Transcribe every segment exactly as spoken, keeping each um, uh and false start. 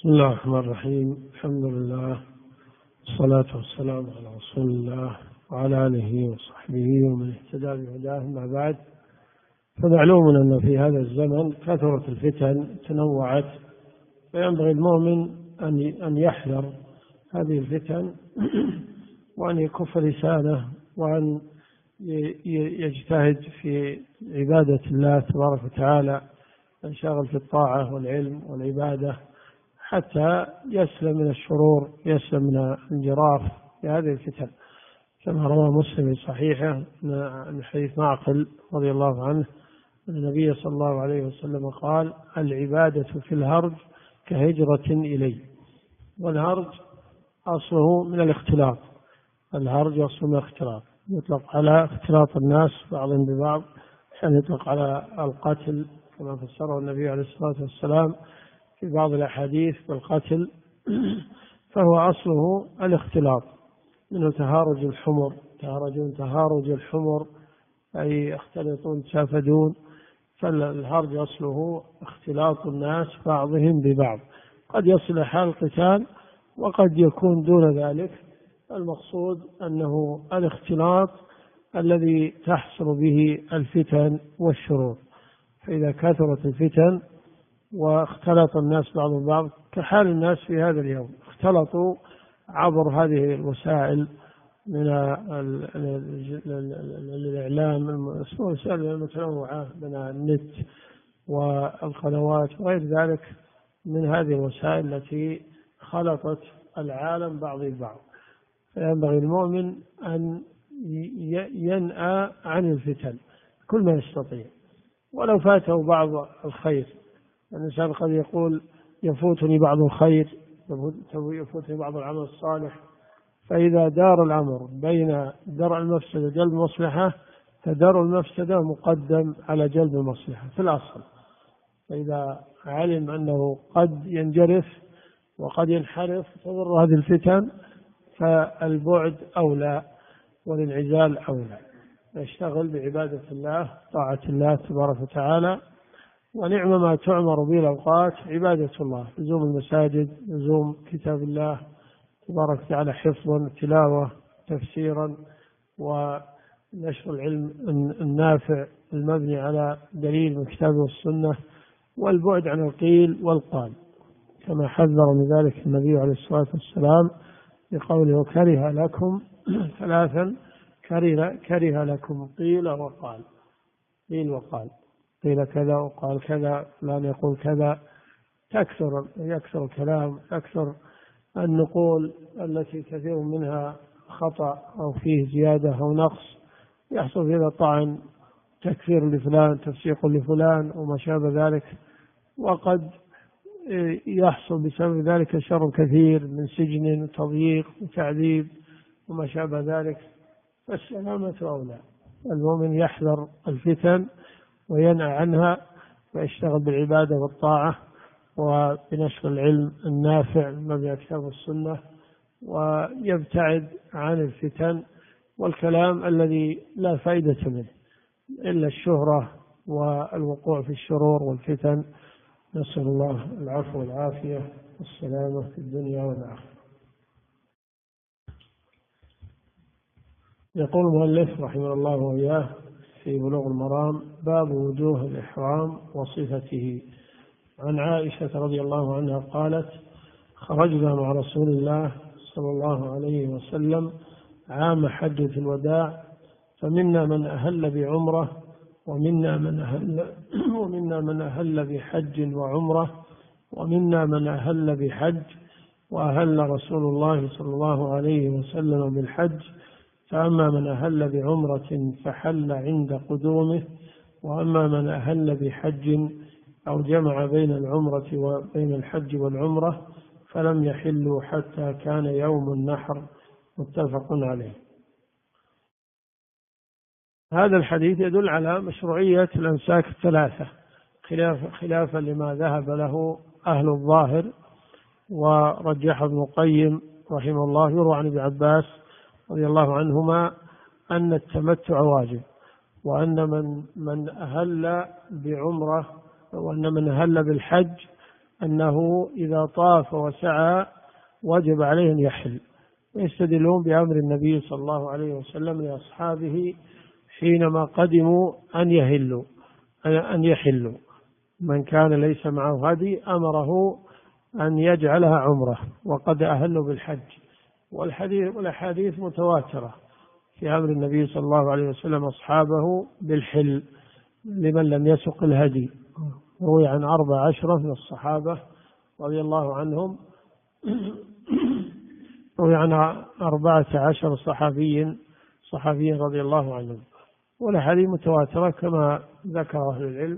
بسم الله الرحمن الرحيم. الحمد لله والصلاة والسلام على رسول الله وعلى آله وصحبه ومن اهتدى بهداه. أما بعد، فمعلوم أن في هذا الزمن كثرت الفتن تنوعت، فينبغي المؤمن أن يحذر هذه الفتن وأن يكف لسانه وأن يجتهد في عبادة الله تبارك وتعالى، ينشغل في الطاعة والعلم والعبادة حتى يسلم من الشرور، يسلم من الانجراف في هذه الفتن، كما روى مسلم في صحيحه من حديث معقل رضي الله عنه أن النبي صلى الله عليه وسلم قال: العبادة في الهرج كهجرة إلي. والهرج أصله من الاختلاط، الهرج أصله من الاختلاط، يطلق على اختلاط الناس بعضهم ببعض، يعني يطلق على القتل كما فسره النبي عليه الصلاة والسلام في بعض الأحاديث بالقتل، فهو أصله الاختلاط، منه تهارج الحمر، تهارجون تهارج الحمر أي يختلطون تسافدون، فالهرج أصله اختلاط الناس بعضهم ببعض، قد يصل حال القتال وقد يكون دون ذلك. المقصود أنه الاختلاط الذي تحصل به الفتن والشرور، فإذا كثرت الفتن واختلط الناس بعضهم بعض كحال الناس في هذا اليوم، اختلطوا عبر هذه الوسائل من الإعلام، الوسائل المتنوعة من النت والقنوات وغير ذلك من هذه الوسائل التي خلطت العالم بعض البعض. فينبغي المؤمن أن ينأى عن الفتن كل ما يستطيع ولو فاته بعض الخير. الإنسان قد يقول: يفوتني بعض الخير، يفوتني بعض العمل الصالح، فإذا دار الأمر بين درء المفسدة وجلب المصلحة فدرء المفسدة مقدم على جلب المصلحة في الأصل. فإذا علم أنه قد ينجرف وقد ينحرف تضر هذه الفتن فالبعد أولى والانعزال أولى، يشتغل بعبادة الله طاعة الله تبارك وتعالى. ونعم ما تعمر به الأوقات عبادة الله، لزوم المساجد، لزوم كتاب الله تبارك وتعالى، حفظا تلاوة تفسيرا ونشر العلم النافع المبني على دليل من الكتاب والسنة، والبعد عن القيل والقال كما حذر من ذلك النبي عليه الصلاة والسلام بقوله: كره لكم ثلاثا كره, كره لكم قيل وقال. قيل وقال، قيل كذا وقال كذا، فلان يقول كذا، تكثر يكثر الكلام، تكثر النقول التي كثير منها خطأ أو فيه زيادة أو نقص، يحصل فيها طعن، تكفير لفلان، تفسيق لفلان وما شابه ذلك، وقد يحصل بسبب ذلك شر كثير من سجن وتضييق وتعذيب وما شابه ذلك. فالسلامة أولى، المؤمن يحذر الفتن وينأى عنها ويشتغل بالعبادة والطاعة وبنشر العلم النافع مبني كتاب السنة، ويبتعد عن الفتن والكلام الذي لا فائدة منه إلا الشهرة والوقوع في الشرور والفتن. نسأل الله العفو والعافية والسلامة في الدنيا والآخرة. يقول المؤلف رحمه الله وإياه في بلوغ المرام: باب وجوه الإحرام وصفته. عن عائشة رضي الله عنها قالت: خرجنا مع رسول الله صلى الله عليه وسلم عام حجة الوداع، فمنا من أهل بعمرة ومنا من أهل ومنا من أهل بحج وعمرة ومنا من أهل بحج، وأهل رسول الله صلى الله عليه وسلم بالحج، فأما من أهل بعمرة فحل عند قدومه، وأما من أهل بحج أو جمع بين العمرة وبين الحج والعمرة فلم يحلوا حتى كان يوم النحر. متفق عليه. هذا الحديث يدل على مشروعية الأمساك الثلاثة خلاف خلافا لما ذهب له أهل الظاهر، ورجح ابن القيم رحمه الله. يروى عن ابن عباس رضي الله عنهما أن التمتع واجب، وأن من من أهل بعمرة وأن من أهل بالحج أنه إذا طاف وسعى وجب عليه أن يحل، ويستدلون بأمر النبي صلى الله عليه وسلم لأصحابه حينما قدموا أن يهلوا أن يحلوا، من كان ليس معه هدي أمره أن يجعلها عمرة وقد أهلوا بالحج. والحديث والأحاديث متواترة في أمر النبي صلى الله عليه وسلم أصحابه بالحل لمن لم يسق الهدي. روي عن أربع عشرة من الصحابة رضي الله عنهم روي عن أربعة عشر صحابي صحابي رضي الله عنهم، والأحاديث متواترة كما ذكر أهل العلم.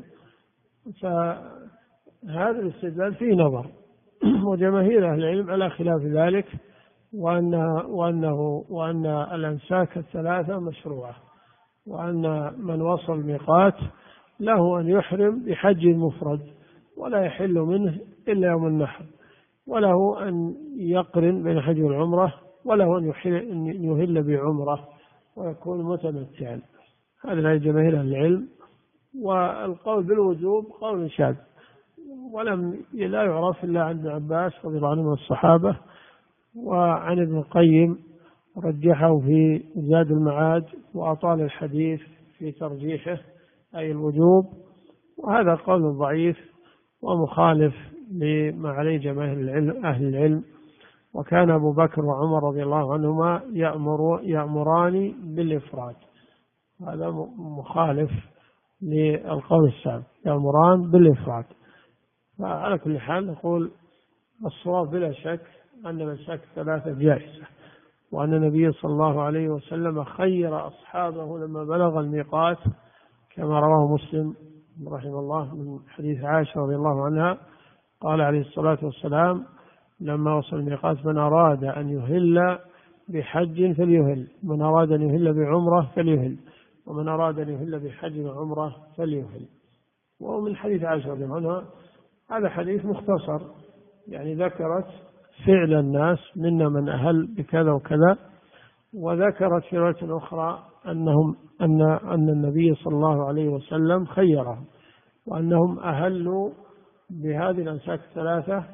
فهذا الاستدلال فيه نظر، وجماهير أهل العلم على خلاف ذلك، وأن وأنه وأن الأمساك الثلاثة مشروعة، وأن من وصل الميقات له أن يحرم بحج مفرد ولا يحل منه إلا يوم النحر، وله أن يقرن بين الحج والعمرة، وله أن يهل بعمرة ويكون متمتعا. هذا جماهير أهل العلم. والقول بالوجوب قول شاذ، ولم لا يعرف إلا عن ابن عباس رضي الله عنه من الصحابة، وعن ابن القيم رجحه في زاد المعاد وأطال الحديث في ترجيحه أي الوجوب، وهذا قول ضعيف ومخالف لما عليه جماهير أهل العلم. وكان أبو بكر وعمر رضي الله عنهما يأمر يأمران بالإفراد، هذا مخالف للقول السابق، يأمران بالإفراد. فعلى كل حال نقول الصواب بلا شك أن المساك الثلاثة جائزة، وأن النبي صلى الله عليه وسلم خير أصحابه لما بلغ الميقات كما رواه مسلم رحمه الله من حديث عائشة رضي الله عنها، قال عليه الصلاة والسلام لما وصل الميقات من أراد أن يهل بحج فليهل، من أراد أن يهل بعمرة فليهل، ومن أراد أن يهل بحج وعمرة فليهل. ومن حديث عائشة رضي الله عنها هذا حديث مختصر، يعني ذكرت فعل الناس منا من أهل بكذا وكذا، وذكرت في رواية أخرى أنهم أن أن النبي صلى الله عليه وسلم خيرهم، وأنهم أهلوا بهذه الأمساك الثلاثة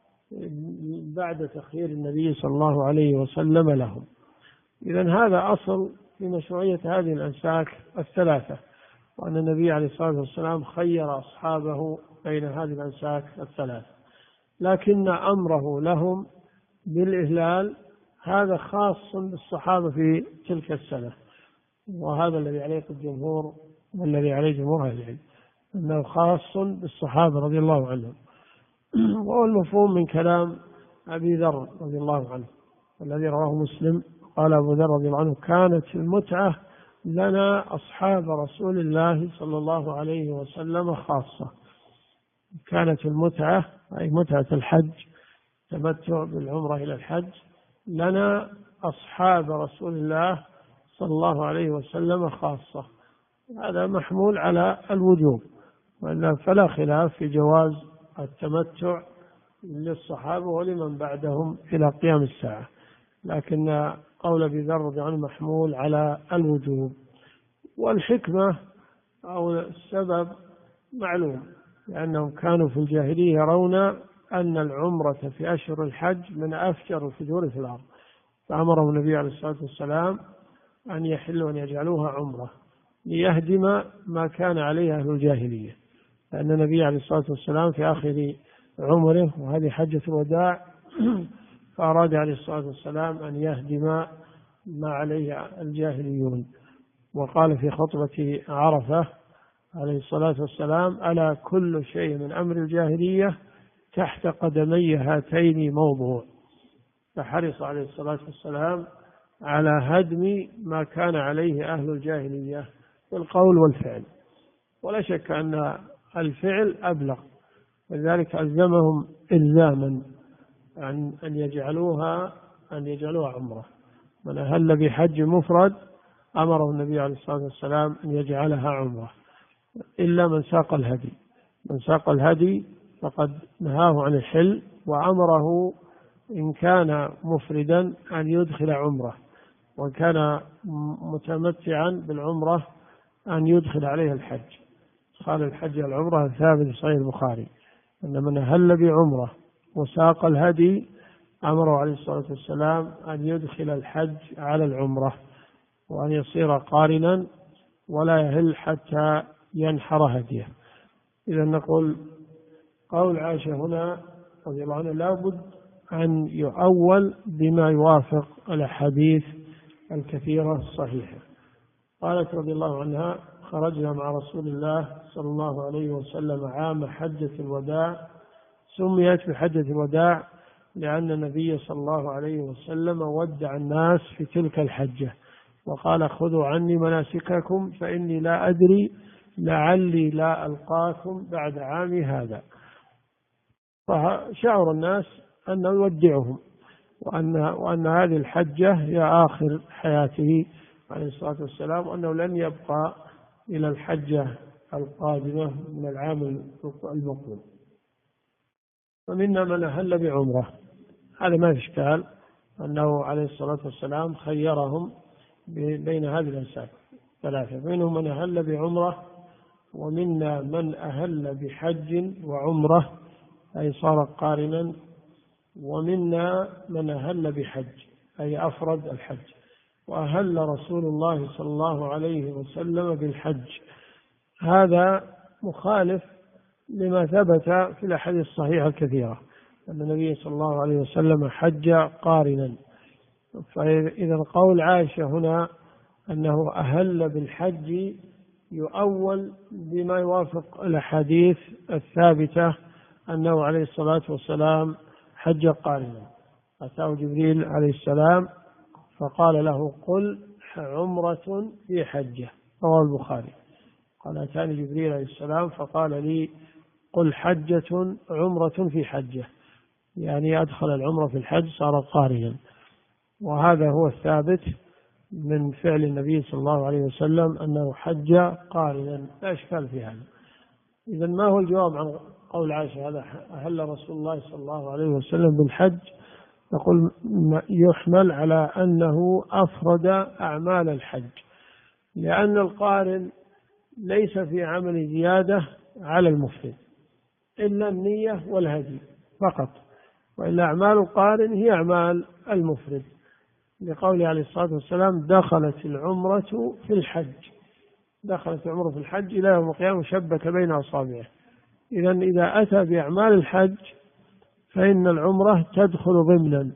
بعد تخيير النبي صلى الله عليه وسلم لهم. إذن هذا أصل في مشروعية هذه الأمساك الثلاثة، وأن النبي عليه الصلاة والسلام خير أصحابه بين هذه الأمساك الثلاثة، لكن أمره لهم بالإهلال هذا خاص بالصحابة في تلك السنة، وهذا الذي عليه الجمهور والذي عليه جمهور أهل العلم أنه خاص بالصحابة رضي الله عنهم. وهو المفهوم من كلام أبي ذر رضي الله عنه الذي رواه مسلم، قال أبو ذر رضي الله عنه كانت المتعة لنا أصحاب رسول الله صلى الله عليه وسلم خاصة. كانت المتعة أي متعة الحج تمتع بالعمرة إلى الحج لنا أصحاب رسول الله صلى الله عليه وسلم خاصة. هذا محمول على الوجوب، فلا خلاف في جواز التمتع للصحابة ولمن بعدهم إلى قيام الساعة، لكن قول أبي ذر رضي الله عنه محمول على الوجوب. والحكمة أو السبب معلوم، لأنهم كانوا في الجاهلية يرون أن العمرة في أشهر الحج من أفجر الفجور في الأرض، فأمرهم النبي عليه الصلاة والسلام أن يحلوا أن يجعلوها عمرة ليهدم ما كان عليه أهل الجاهلية، لأن النبي عليه الصلاة والسلام في آخر عمره وهذه حجة الوداع فأراد عليه الصلاة والسلام أن يهدم ما عليه الجاهليون، وقال في خطبة عرفة عليه الصلاة والسلام ألا كل شيء من أمر الجاهلية تحت قدمي هاتين موضوع، فحرص عليه الصلاة والسلام على هدم ما كان عليه أهل الجاهلية بالقول والفعل. ولا شك أن الفعل أبلغ، ولذلك ألزمهم إلزاما أن أن يجعلوها أن يجعلوها عمرة. من أهل بحج مفرد أمره النبي عليه الصلاة والسلام أن يجعلها عمرة، إلا من ساق الهدي. من ساق الهدي فقد نهاه عن الحل، وأمره إن كان مفردا أن يدخل عمرة، وإن كان متمتعا بالعمرة أن يدخل عليها الحج. قال الحج العمرة ثابت في صحيح البخاري، أن من أهل بعمرة وساق الهدي أمره عليه الصلاة والسلام أن يدخل الحج على العمرة وأن يصير قارنا ولا يهل حتى ينحر هديه. إذا نقول قول عائشة هنا رضي الله عنها لابد أن يؤول بما يوافق الأحاديث الكثيرة الصحيحة. قالت رضي الله عنها: خرجنا مع رسول الله صلى الله عليه وسلم عام حجة الوداع، سميت بحجة الوداع لأن النبي صلى الله عليه وسلم ودع الناس في تلك الحجة وقال: خذوا عني مناسككم فإني لا أدري لعلي لا ألقاكم بعد عامي هذا. فشعر الناس أنه يودعهم وأن, وأن هذه الحجة هي آخر حياته عليه الصلاة والسلام، وأنه لن يبقى إلى الحجة القادمة من العام المقبل. فمنا من أهل بعمرة، هذا ما في إشكال أنه عليه الصلاة والسلام خيرهم بين هذه الأنساب ثلاثة، منهم من أهل بعمرة، ومنا من أهل بحج وعمرة أي صار قارنا، ومنا من أهل بحج أي أفرد الحج. وأهل رسول الله صلى الله عليه وسلم بالحج. هذا مخالف لما ثبت في الأحاديث الصحيحة الكثيرة أن النبي صلى الله عليه وسلم حج قارنا. فإذا قول عائشة هنا أنه أهل بالحج يؤول بما يوافق الأحاديث الثابتة أنه عليه الصلاة والسلام حج قارنا. أتاه جبريل عليه السلام فقال له: قل عمرة في حجة، رواه البخاري. قال: أتاني جبريل عليه السلام فقال لي: قل حجة عمرة في حجة، يعني أدخل العمرة في الحج صار قارنا. وهذا هو الثابت من فعل النبي صلى الله عليه وسلم أنه حج قارنا، لا إشكال في هذا. إذن ما هو الجواب عن قول عائشة هذا أهل رسول الله صلى الله عليه وسلم بالحج؟ نقول يحمل على أنه أفرد أعمال الحج، لأن القارن ليس في عمل زيادة على المفرد إلا النية والهدي فقط، وإلا أعمال القارن هي أعمال المفرد، لقوله عليه الصلاة والسلام: دخلت العمرة في الحج. دخلت العمرة في الحج إلى يوم القيامة شبك بين أصابعه. إذن إذا أتى بأعمال الحج فإن العمرة تدخل ضمنا،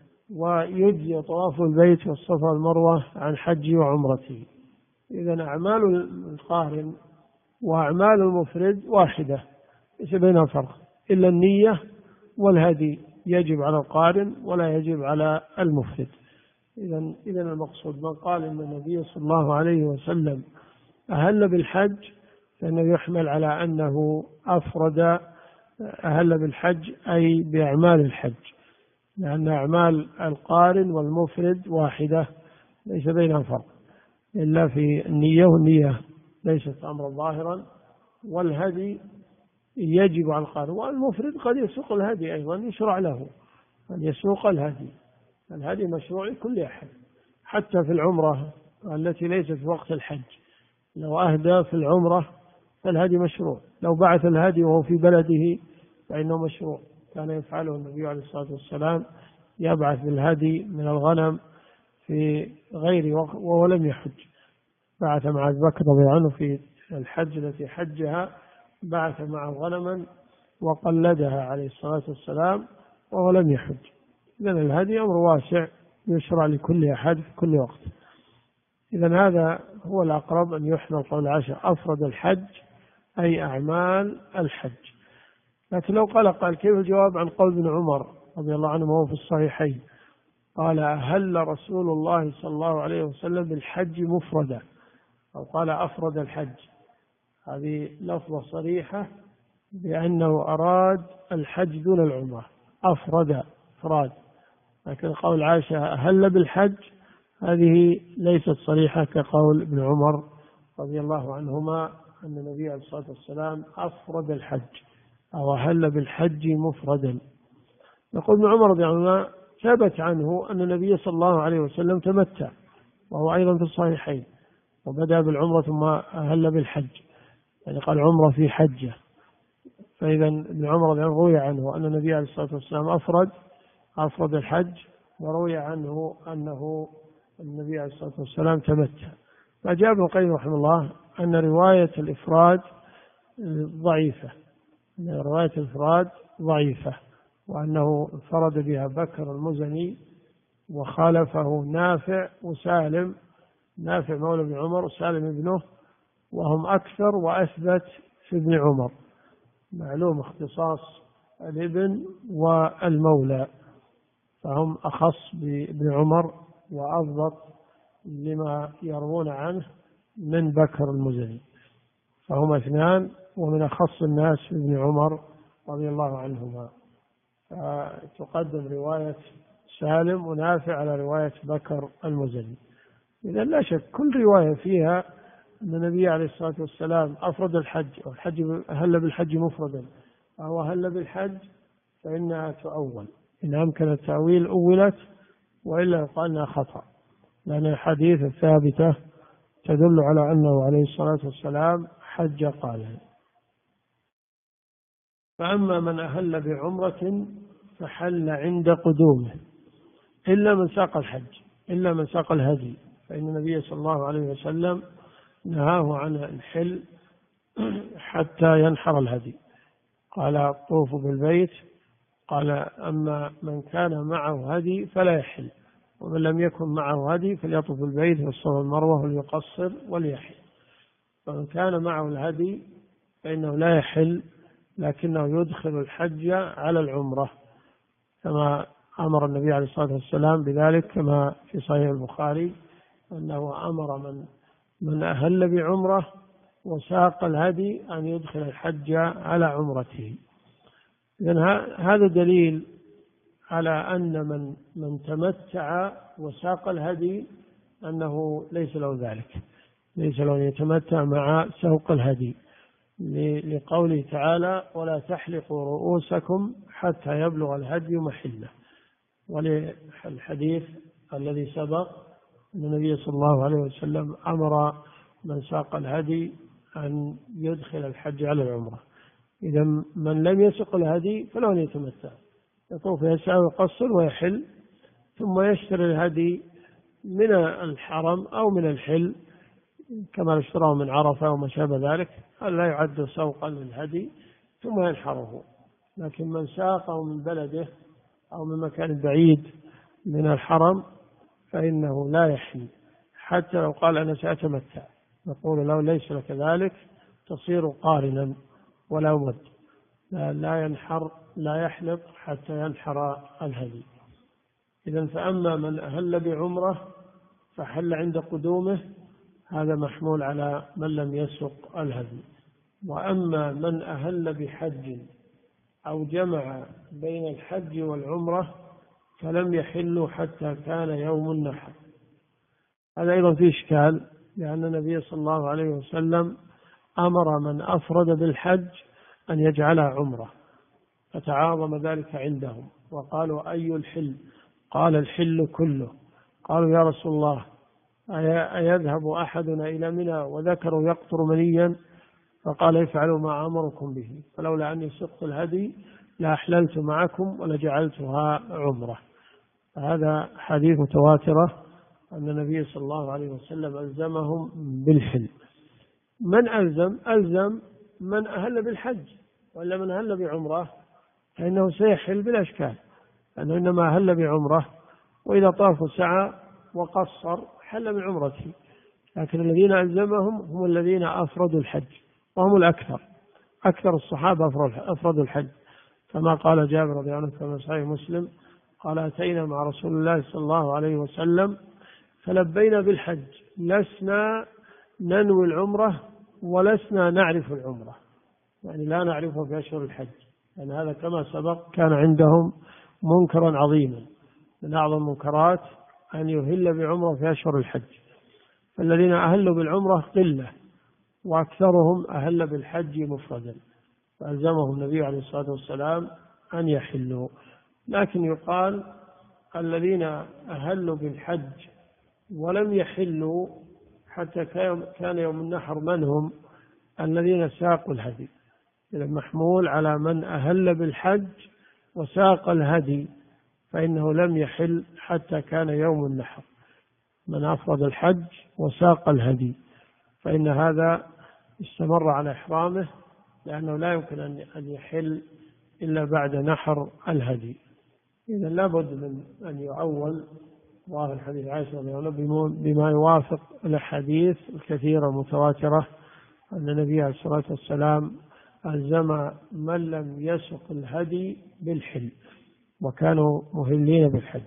ويجزي طواف البيت والصفا والمروة عن حجه وعمرته. إذن أعمال القارن وأعمال المفرد واحدة ليس بينها فرق، إلا النية والهدي يجب على القارن ولا يجب على المفرد. إذن إذن المقصود من قال إن النبي صلى الله عليه وسلم أهل بالحج فإنه يحمل على أنه أفرد أهل بالحج أي بأعمال الحج، لأن أعمال القارن والمفرد واحدة ليس بينها فرق إلا في النية، والنية ليست أمرا ظاهرا، والهدي يجب على القارن، والمفرد قد يسوق الهدي أيضا، يشرع له أن يسوق الهدي. الهدي مشروع لكل أحد، حتى في العمرة التي ليست في وقت الحج، لو أهدى في العمرة فالهدي مشروع، لو بعث الهدي وهو في بلده فإنه مشروع. كان يفعله النبي عليه الصلاة والسلام، يبعث بالهدي من الغنم في غير وقت وهو لم يحج. بعث مع أبي بكر رضي الله عنه في الحج التي حجها، بعث معه غنما وقلدها عليه الصلاة والسلام وهو لم يحج. إذن الهدي أمر واسع يشرع لكل أحد في كل وقت. إذن هذا هو الأقرب أن يحمل قول عائشة أفرد الحج أي أعمال الحج. لكن لو قال قال كيف الجواب عن قول ابن عمر رضي الله عنه وهو في الصحيحين؟ قال: أهل رسول الله صلى الله عليه وسلم بالحج مفردا، أو قال أفرد الحج. هذه لفظة صريحة بأنه أراد الحج دون العمرة، أفرد إفراد. لكن قول عائشة أهل بالحج هذه ليست صريحة كقول ابن عمر رضي الله عنهما أن النبي عليه الصلاة والسلام أفرد الحج أو أهل بالحج مفردا. يقول ابن عمر رضي الله عنه ثبت عنه أن النبي صلى الله عليه وسلم تمتع، وهو أيضا في الصحيحين، وبدأ بالعمرة ثم أهل بالحج، يعني قال عمرة في حجة. فإذا ابن عمر روي عنه أن النبي عليه الصلاة والسلام أفرد أفرد الحج، وروي عنه أنه النبي عليه الصلاة والسلام تمتع. فجاء ابن القيم رحمه الله أن رواية الإفراد ضعيفة، أن رواية الإفراد ضعيفة، وأنه انفرد بها بكر المزني وخالفه نافع وسالم، نافع مولى ابن عمر وسالم ابنه، وهم أكثر وأثبت في ابن عمر. معلوم اختصاص الابن والمولى، فهم أخص بابن عمر وأضبط لما يروون عنه من بكر المزني، فهم اثنان ومن أخص الناس ابن عمر رضي الله عنهما. تقدم رواية سالم ونافع على رواية بكر المزني. إذا لا شك كل رواية فيها أن النبي عليه الصلاة والسلام أفرد الحج، أو الحج أهل بالحج مفردا أو أهل بالحج، فإنها تؤول إن أمكن التأويل أولت، وإلا يقال أنها خطأ، لأن الحديث الثابتة تدل على أنه عليه الصلاة والسلام حج قارنا. فأما من أهل بعمرة فحل عند قدومه، إلا من ساق الحج، إلا من ساق الهدي، فإن النبي صلى الله عليه وسلم نهاه عن الحل حتى ينحر الهدي. قال طوفوا بالبيت، قال أما من كان معه هدي فلا يحل، ومن لم يكن معه هدي فليطوف بالبيت والصفا والمروة وليقصر وليحل. فمن كان معه الهدي فإنه لا يحل، لكنه يدخل الحج على العمرة، كما أمر النبي عليه الصلاة والسلام بذلك، كما في صحيح البخاري أنه أمر من من أهل بعمرة وساق الهدي أن يدخل الحج على عمرته. إذن هذا دليل على أن من من تمتع وساق الهدي أنه ليس له ذلك، ليس له أن يتمتع مع سوق الهدي، لقوله تعالى ولا تحلقوا رؤوسكم حتى يبلغ الهدي محله، وللحديث الذي سبق أن النبي صلى الله عليه وسلم أمر من ساق الهدي أن يدخل الحج على العمرة. إذا من لم يسق الهدي فله أن يتمتع، يطوف يسعى ويقصر ويحل، ثم يشتري الهدي من الحرم أو من الحل كما اشتراه من عرفة وما شابه ذلك، هذا لا يعد سوقا للهدي، ثم ينحره. لكن من ساقه من بلده أو من مكان بعيد من الحرم فإنه لا يحل، حتى لو قال أنا سأتمتع نقول له ليس لك ذلك، تصير قارنا ولا بد، لا ينحر لا يحلق حتى ينحر الهدي. إذن فأما من أهل بعمرة فحل عند قدومه، هذا محمول على من لم يسق الهدي. وأما من أهل بحج أو جمع بين الحج والعمرة فلم يحلوا حتى كان يوم النحر. هذا أيضا فيه إشكال، لأن النبي صلى الله عليه وسلم أمر من أفرد بالحج أن يجعلها عمرة، فتعاظم ذلك عندهم وقالوا أي الحل؟ قال الحل كله. قالوا يا رسول الله أيذهب أحدنا إلى منى وذكروا يقطر منيا؟ فقال افعلوا ما أمركم به، فلولا أني سقت الهدي لأحللت معكم ولجعلتها عمرة. هذا حديث متواترة أن النبي صلى الله عليه وسلم ألزمهم بالحل. من ألزم؟ ألزم من أهل بالحج، وإلا من أهل بعمرة فإنه سيحل بلا إشكال، لأنه إنما أهل بعمرة، وإذا طاف سعى وقصر حل من عمرته. لكن الذين ألزمهم هم الذين أفردوا الحج، وهم الأكثر، أكثر الصحابة أفردوا الحج، كما قال جابر رضي الله عنه كما صحيح مسلم قال أتينا مع رسول الله صلى الله عليه وسلم فلبينا بالحج لسنا ننوي العمرة ولسنا نعرف العمرة، يعني لا نعرفه في أشهر الحج، لأن يعني هذا كما سبق كان عندهم منكرا عظيما، من أعظم المنكرات أن يهل بعمرة في أشهر الحج. فالذين أهلوا بالعمرة قلة، وأكثرهم أهل بالحج مفردا، فألزمهم النبي عليه الصلاة والسلام أن يحلوا. لكن يقال الذين أهلوا بالحج ولم يحلوا حتى كان يوم النحر من هم؟ الذين ساقوا الهدي، إذا محمول على من أهل بالحج وساق الهدي، فإنه لم يحل حتى كان يوم النحر. من أفرد الحج وساق الهدي فإن هذا استمر على إحرامه، لأنه لا يمكن أن يحل إلا بعد نحر الهدي. إذا لابد من أن يعول ظاهر حديث عائشة رضي الله عنها بما يوافق الأحاديث الكثيرة المتواترة أن النبي عليه الصلاة والسلام ألزم من لم يسق الهدي بالحل، وكانوا مهلين بالحج.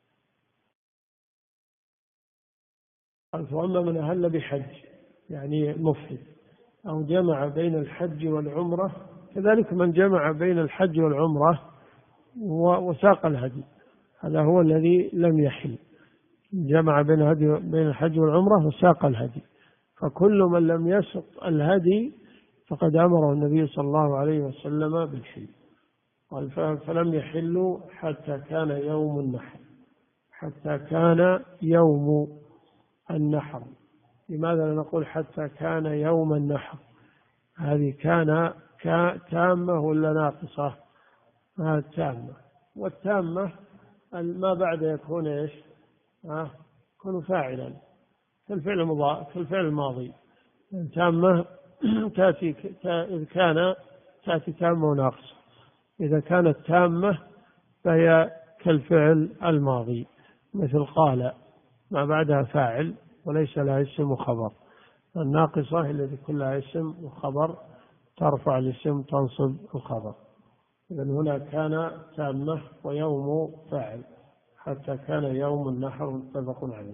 وأما من أهل بحج يعني مفرد أو جمع بين الحج والعمرة، كذلك من جمع بين الحج والعمرة وساق الهدي، هذا هو الذي لم يحل، جمع بين الهدي بين الحج والعمرة وساق الهدي. فكل من لم يسق الهدي فقد أمره النبي صلى الله عليه وسلم بالحل، قال فلم يحلوا حتى كان يوم النحر، حتى كان يوم النحر. لماذا لا نقول حتى كان يوم النحر؟ هذه كان تامة ولا ناقصة؟ هذه تامة، والتامة ما بعد يكون إيش؟ آه يكون فاعلا كالفعل المضارع كالفعل الماضي. تامة تأتي إذا كان تأتي تامة وناقصة، إذا كانت تامة فهي كالفعل الماضي، مثل قال ما بعدها فاعل وليس لها اسم وخبر. الناقصة هي التي كلها اسم وخبر، ترفع الاسم تنصب الخبر. إذن هنا كان تامة ويوم فاعل، حتى كان يوم النحر متفق عليه.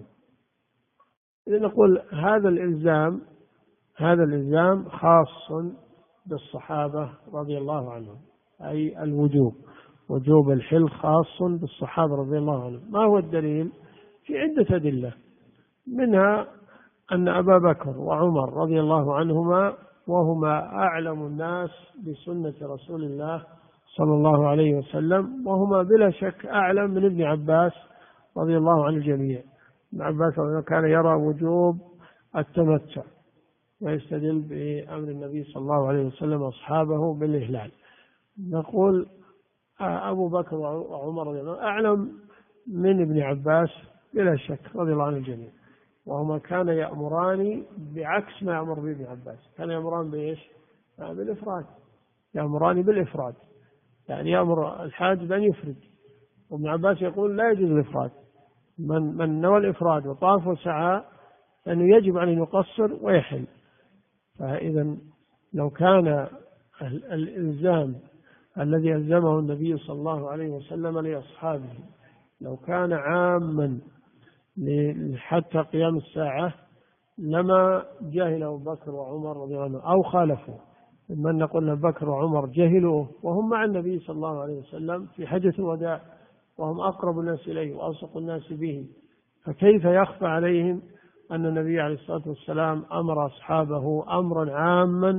إذن نقول هذا الإلزام هذا الإلزام خاص بالصحابة رضي الله عنهم، أي الوجوب، وجوب الحل خاص بالصحابة رضي الله عنهم. ما هو الدليل؟ في عدة أدلة، منها أن أبا بكر وعمر رضي الله عنهما وهما أعلم الناس بسنة رسول الله صلى الله عليه وسلم، وهما بلا شك أعلم من ابن عباس رضي الله عن الجميع. ابن عباس كان يرى وجوب التمتع ويستدل بأمر النبي صلى الله عليه وسلم وأصحابه بالإهلال. نقول أبو بكر وعمر رضي الله أعلم من ابن عباس بلا شك رضي الله عن الجميع، وهما كان يأمران بعكس ما يأمر به ابن عباس. كان يأمران بإيش؟ بالإفراد، يأمران بالإفراد، يعني يأمر الحاج بأن يفرد، وابن عباس يقول لا يجوز الإفراد. من من نوى الإفراد وطاف وسعى فإنه يجب أن يقصر ويحل. فإذا لو كان الإلزام الذي ألزمه النبي صلى الله عليه وسلم لأصحابه لو كان عاما حتى قيام الساعة لما جهل أبو بكر وعمر رضي الله عنهم أو خالفوا. من نقول أبو بكر وعمر جهلوا وهم مع النبي صلى الله عليه وسلم في حجة الوداع، وهم أقرب الناس إليه وأصدق الناس به، فكيف يخفى عليهم أن النبي عليه الصلاة والسلام أمر أصحابه أمرا عاما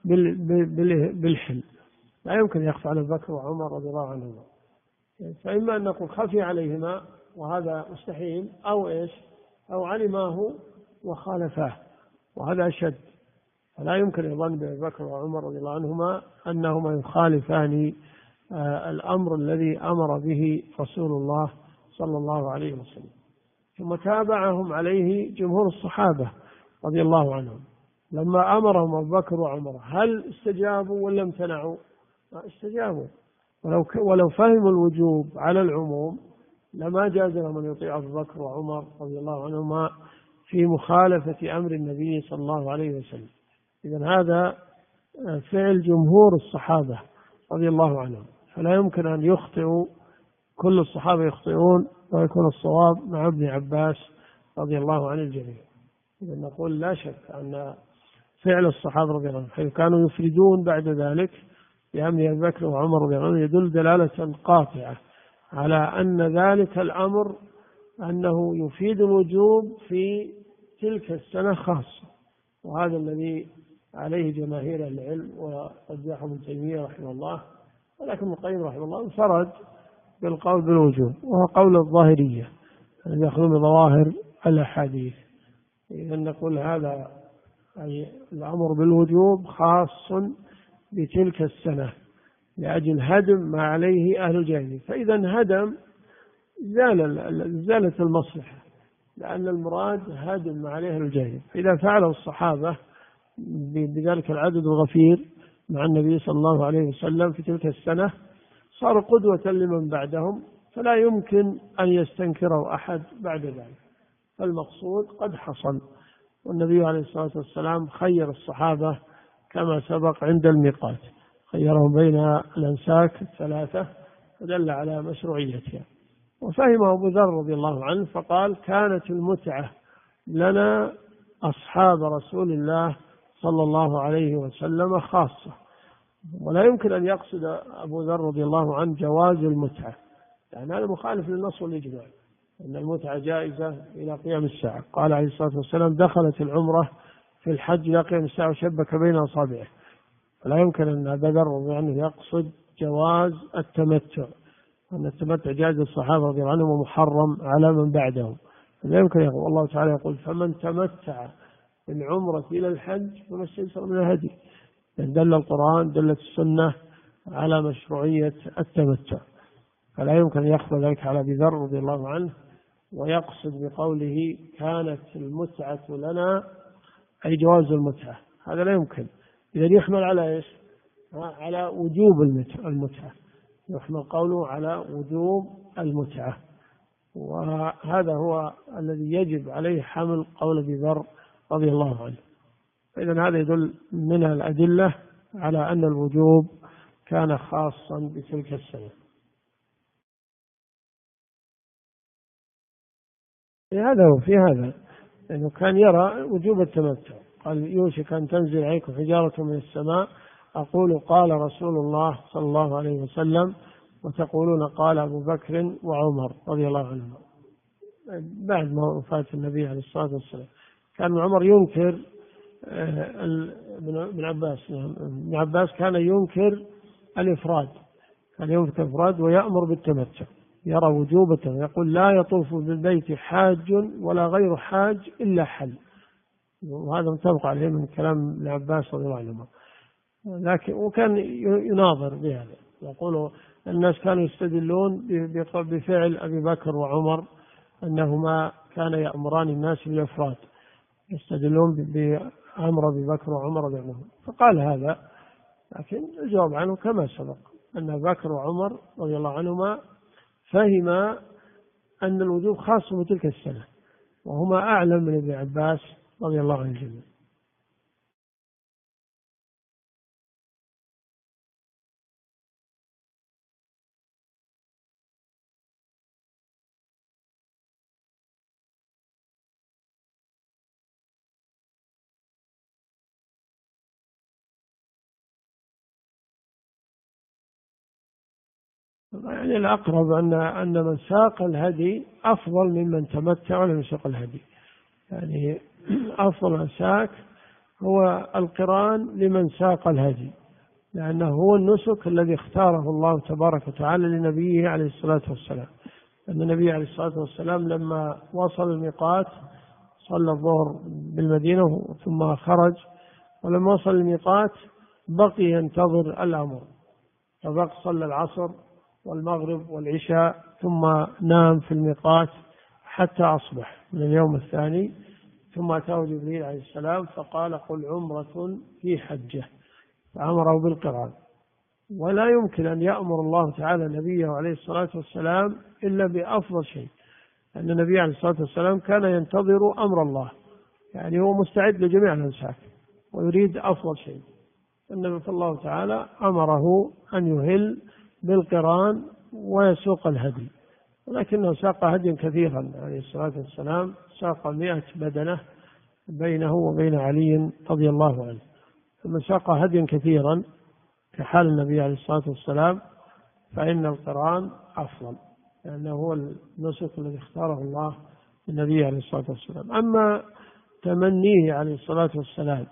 بالحل؟ لا يمكن يخفى على أبو بكر وعمر رضي الله عنهما. فإما أن نقول خفي عليهما وهذا مستحيل، أو إيش؟ أو علماه وخالفاه، وهذا أشد. فلا يمكن يظن بأبي بكر وعمر رضي الله عنهما أنهما يخالفان الأمر الذي أمر به رسول الله صلى الله عليه وسلم. ثم تابعهم عليه جمهور الصحابة رضي الله عنهم لما أمرهم أبو بكر وعمر، هل استجابوا ولا امتنعوا؟ استجابوا، ولو ولو فهموا الوجوب على العموم لما جاز لهم أن يطيع أبو بكر وعمر رضي الله عنهما في مخالفة أمر النبي صلى الله عليه وسلم. إذن هذا فعل جمهور الصحابة رضي الله عنهم، فلا يمكن أن يخطئوا، كل الصحابة يخطئون ويكون الصواب مع ابن عباس رضي الله عن الجميع. إذن نقول لا شك أن فعل الصحابة رضي الله عنهم حيث كانوا يفردون بعد ذلك بأمر أبي بكر وعمر رضي الله عنهم يدل دلالة قاطعة على أن ذلك الأمر أنه يفيد الوجوب في تلك السنة خاصة، وهذا الذي عليه جماهير العلم ورجحه ابن تيمية رحمه الله، ولكن ابن القيم رحمه الله انفرد بالقول بالوجوب، وهو قول الظاهرية الذي يأخذون بظواهر الأحاديث. إذا نقول هذا أي الأمر بالوجوب خاص بتلك السنة لأجل هدم ما عليه أهل الجاهلية، فإذا انهدم زال زالت المصلحة، لأن المراد هدم ما عليه أهل الجاهلية. فإذا فعله الصحابة بذلك العدد الغفير مع النبي صلى الله عليه وسلم في تلك السنة صار قدوة لمن بعدهم، فلا يمكن أن يستنكره أحد بعد ذلك. فالمقصود قد حصل، والنبي عليه الصلاة والسلام خير الصحابة كما سبق عند الميقات، خيرهم بين الأنساك الثلاثة فدل على مشروعيتها. وفهم أبو ذر رضي الله عنه فقال: كانت المتعة لنا أصحاب رسول الله صلى الله عليه وسلم خاصة. ولا يمكن أن يقصد أبو ذر رضي الله عنه جواز المتعة، يعني هذا مخالف للنص والإجماع أن المتعة جائزة إلى قيام الساعة. قال عليه الصلاة والسلام: دخلت العمرة في الحج إلى قيام الساعة وشبك بين أصابعه. فلا يمكن أن أبا ذر رضي الله عنه يقصد جواز التمتع، أن التمتع جائز الصحابة رضي الله عنهم ومحرم على من بعدهم. لا يمكن يقول. والله تعالى يقول: فمن تمتع بالعمرة إلى الحج فما استيسر من الهدي. دل القرآن دلت السنة على مشروعية التمتع، فلا يمكن أن يخفى ذلك على أبي ذر رضي الله عنه ويقصد بقوله كانت المتعة لنا أي جواز المتعة. هذا لا يمكن. إذا يحمل على إيش؟ على وجوب المتعة، يحمل قوله على وجوب المتعة، وهذا هو الذي يجب عليه حمل قول أبي ذر رضي الله عنه. فإذا هذا يدل من الأدلة على أن الوجوب كان خاصا بتلك السنة. في هذا وفي هذا لأنه كان يرى وجوب التمتع. قال: يوشك أن تنزل عليكم حجارة من السماء أقول قال رسول الله صلى الله عليه وسلم وتقولون قال أبو بكر وعمر رضي الله عنهم. بعد ما وفاة النبي عليه الصلاة والسلام كان عمر ينكر، ابن عباس ابن عباس كان ينكر الإفراد، كان ينكر الإفراد ويأمر بالتمتع، يرى وجوبته، يقول: لا يطوف بالبيت حاج ولا غير حاج إلا حل. وهذا متفق عليه من كلام ابن عباس رضي الله عنه. لكن وكان يناظر بهذا، يقول الناس كانوا يستدلون بفعل أبي بكر وعمر أنهما كان يأمران الناس بالإفراد، يستدلون بأمر أبي بكر وعمر رضي الله عنهم. فقال هذا، لكن الجواب عنه كما سبق أن أبي بكر وعمر رضي الله عنهما فهما أن الوجوب خاص بتلك السنة، وهما أعلم من ابن عباس رضي الله عنه الجميع. يعني الأقرب أن أن من ساق الهدي أفضل ممن تمتع ولم يسق الهدي، يعني أفضل من ساق هو القران لمن ساق الهدي، لأنه هو النسك الذي اختاره الله تبارك وتعالى لنبيه عليه الصلاة والسلام. أن النبي عليه الصلاة والسلام لما وصل الميقات صلى الظهر بالمدينة ثم خرج، ولما وصل الميقات بقي ينتظر الأمر، فبقى صلى العصر والمغرب والعشاء ثم نام في الميقات حتى أصبح من اليوم الثاني، ثم أتاه جبريل عليه السلام فقال: قل عمرة في حجة، فأمره بالقران. ولا يمكن أن يأمر الله تعالى نبيه عليه الصلاة والسلام إلا بأفضل شيء، أن النبي عليه الصلاة والسلام كان ينتظر أمر الله، يعني هو مستعد لجميع الأنساك ويريد أفضل شيء. النبي صلى الله تعالى أمره أن يهل بالقران ويسوق الهدي، ولكنه ساق هديا كثيرا عليه الصلاة والسلام، ساق مئة بدنة بينه وبين علي رضي الله عنه. ثم ساق هديا كثيرا كحال النبي عليه الصلاة والسلام، فإن القران أفضل، لأنه هو النسك الذي اختاره الله للنبي عليه الصلاة والسلام. أما تمنيه عليه الصلاة والسلام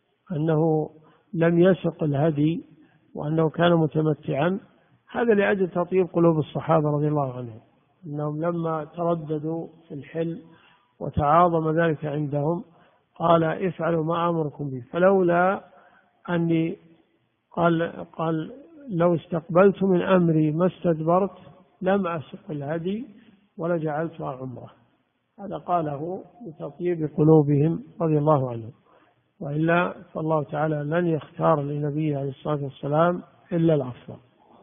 أنه لم يسق الهدي وأنه كان متمتعا، هذا لأجل تطيب قلوب الصحابة رضي الله عنهم، أنهم لما ترددوا في الحل وتعاظم ذلك عندهم قال: افعلوا ما أمركم به، فلولا أني قال قال لو استقبلت من أمري ما استدبرت لم أسق الهدي ولا جعلتها عمرة. هذا قاله بتطيب قلوبهم رضي الله عنهم، وإلا فالله تعالى لن يختار لنبيه عليه الصلاة والسلام إلا الأفضل.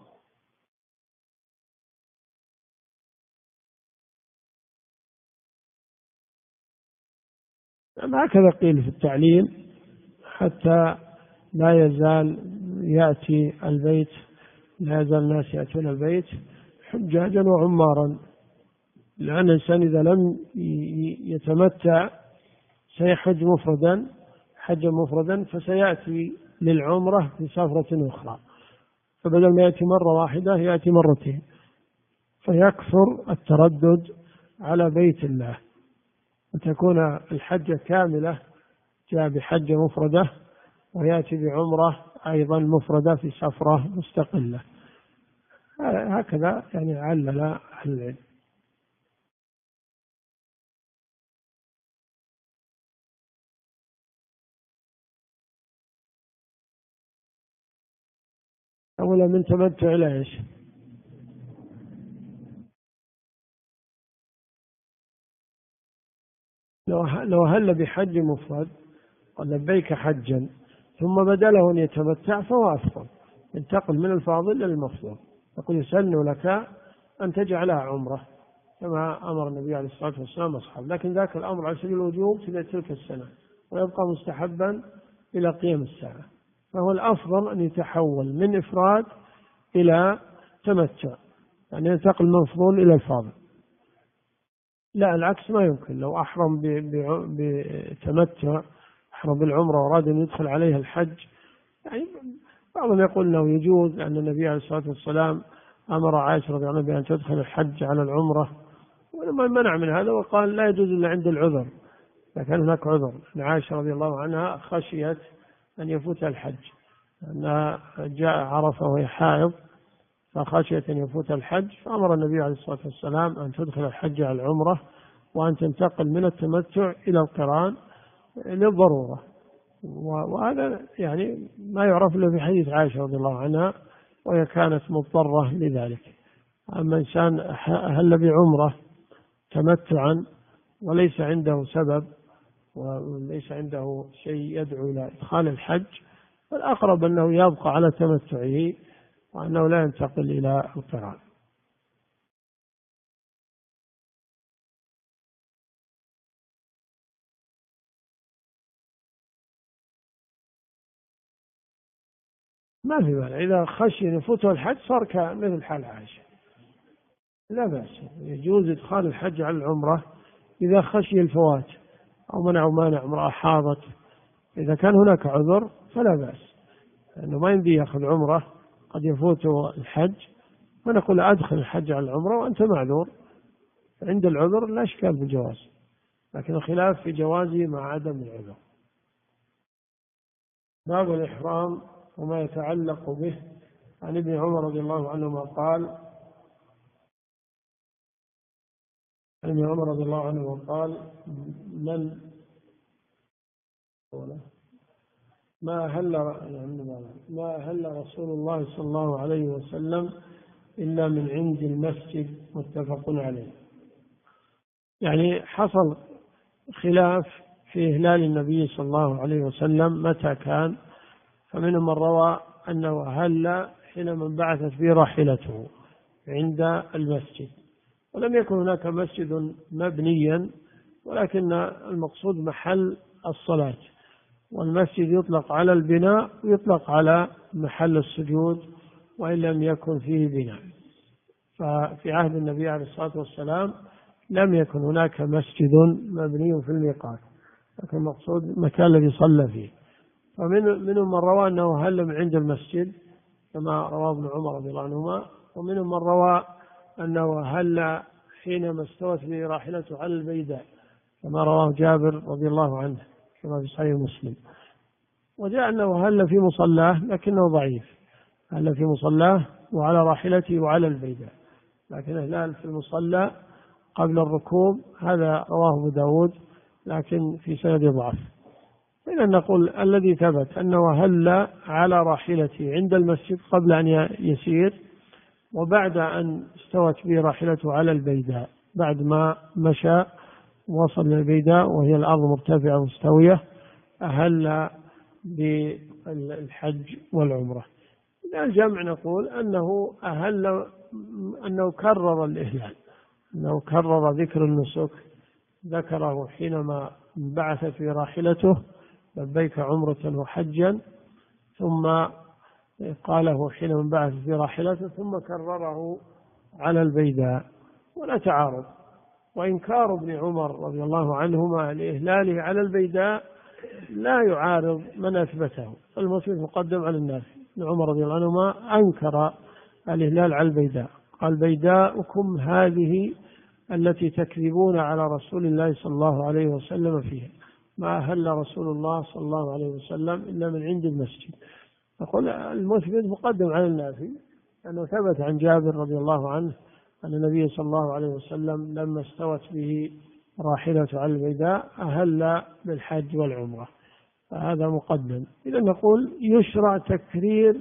هكذا قيل في التعليل حتى لا يزال يأتي البيت لا يزال الناس يأتون البيت حجاجا وعمارا، لأن الإنسان إذا لم يتمتع سيحج مفردا حجا مفردا فسيأتي للعمرة في سفرة أخرى، فبدل ما يأتي مرة واحدة يأتي مرتين، فيكثر التردد على بيت الله، وتكون الحجة كاملة جاء بحجة مفردة ويأتي بعمرة أيضا مفردة في سفرة مستقلة. هكذا يعني علل أهل العلم. أولا من تمتع إلى إيش؟ لو لو هل بحج مفرد قال لبيك حجا ثم بدا له أن يتمتع فهو أفضل، ينتقل من الفاضل إلى المفضول، يقول يسن لك أن تجعلها عمرة كما أمر النبي عليه الصلاة والسلام أصحابه، لكن ذاك الأمر على سبيل الوجوب في تلك السنة ويبقى مستحبا إلى قيام الساعة، فهو الأفضل أن يتحول من إفراد إلى تمتع، يعني ينتقل من الفضول إلى الفاضل. لا العكس ما يمكن، لو أحرم بتمتع أحرم بالعمرة وأراد أن يدخل عليها الحج، يعني بعضهم يقول أنه يجوز أن النبي عليه الصلاة والسلام أمر عائشة رضي الله عنها بأن تدخل الحج على العمرة، ولما منع من هذا وقال لا يجوز إلا عند العذر، لكن هناك عذر. عائشة رضي الله عنها خشيت أن يفوت الحج، أنها جاء عرفة وهي حائض فخشيت أن يفوت الحج، فأمر النبي عليه الصلاة والسلام أن تدخل الحج على العمرة وأن تنتقل من التمتع إلى القران للضرورة، وهذا يعني ما يعرف إلا في حديث عائشة رضي الله عنها وهي كانت مضطرة لذلك. أما إنسان أهل بعمرة تمتعا وليس عنده سبب وليس عنده شيء يدعو إلى إدخال الحج، فالأقرب أنه يبقى على تمتعه وأنه لا ينتقل إلى القران. ما في مانع، إذا خشي أن يفوته الحج صار مثل حال عائشة، لا بأس، يجوز إدخال الحج على العمرة إذا خشي الفوات أو منع مانع امرأة حاضت، إذا كان هناك عذر فلا بأس، لأنه ما يمدي يأخذ عمرة قد يفوته الحج، فنقول أدخل الحج على العمرة وأنت معذور، عند العذر لا إشكال في الجواز، لكن الخلاف في جوازه مع عدم العذر. باب الإحرام وما يتعلق به. عن ابن عمر رضي الله عنهما قال عن ابن عمر رضي الله عنه قال من ما هل ما هل رسول الله صلى الله عليه وسلم إلا من عند المسجد، متفق عليه. يعني حصل خلاف في إهلال النبي صلى الله عليه وسلم متى كان، فمنهم من روى أنه هل حينما انبعثت به راحلته عند المسجد، ولم يكن هناك مسجد مبنيا، ولكن المقصود محل الصلاة، والمسجد يطلق على البناء ويطلق على محل السجود وإن لم يكن فيه بناء. ففي عهد النبي عليه الصلاة والسلام لم يكن هناك مسجد مبني في الميقات، لكن المقصود مكان الذي صلى فيه. فمنهم من روى أنه هل من عند المسجد كما روى ابن عمر رضي الله عنهما، ومنهم من روى أنه هل حينما استوت به راحلته على البيداء كما رواه جابر رضي الله عنه كما في صحيح مسلم. وجاء أنه هل في مصلاه لكنه ضعيف، هل في مصلاه وعلى راحلته وعلى البيداء، لكن الهلال في المصلى قبل الركوب هذا رواه أبو داود لكن في سند ضعف. إذا نقول الذي ثبت أنه هل على راحلته عند المسجد قبل أن يسير، وبعد أن استوت به راحلته على البيداء، بعد ما مشى وصل إلى البيداء وهي الأرض مرتفعة مستوية، أهل بالحج والعمرة. إلى الجمع نقول أنه أهل، أنه كرر الإهلال، أنه كرر ذكر النسك، ذكره حينما انبعث في راحلته لبيك عمرة وحجا، ثم قاله حينما انبعث في راحلته، ثم كرره على البيداء، ولا تعارض. وإنكار ابن عمر رضي الله عنهما لإهلاله على البيداء لا يعارض من أثبته، المثبت مقدم على الناس. ابن عمر رضي الله عنهما أنكر الإهلال على البيداء، قال بيداؤكم هذه التي تكذبون على رسول الله صلى الله عليه وسلم فيها، ما أهل رسول الله صلى الله عليه وسلم إلا من عند المسجد. نقول المثبت مقدم على النافي، لأنه ثبت عن جابر رضي الله عنه أن النبي صلى الله عليه وسلم لما استوت به راحلته على البيداء أهل بالحج والعمرة، فهذا مقدم. إذا نقول يشرع تكرير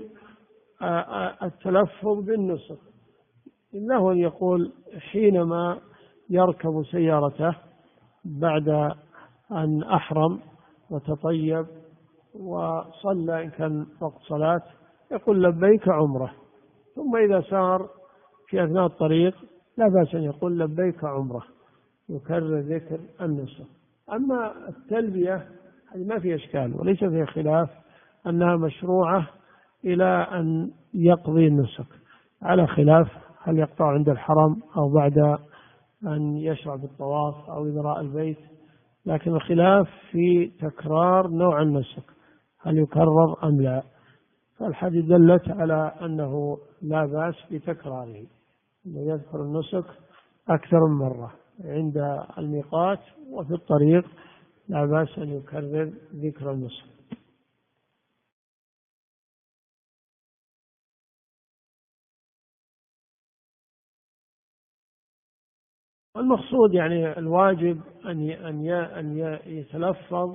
التلفظ بالنسك، إنه أن يقول حينما يركب سيارته بعد أن أحرم وتطيب وصلى إن كان وقت صلاة، يقول لبيك عمرة، ثم إذا سار في أثناء الطريق لا بأس أن يقول لبيك عمرة، يكرر ذكر النسك. أما التلبية هذه ما في إشكال وليس فيها خلاف أنها مشروعة إلى أن يقضي النسك، على خلاف هل يقطع عند الحرم أو بعد أن يشرع بالطواف أو إذراء البيت، لكن الخلاف في تكرار نوع النسك هل يكرر أم لا. فالحديث دلت على أنه لا بأس بتكراره، أنه يذكر النسك أكثر من مرة عند الميقات وفي الطريق، لا بأس أن يكرر ذكر النسك. المقصود يعني الواجب أن أن يتلفظ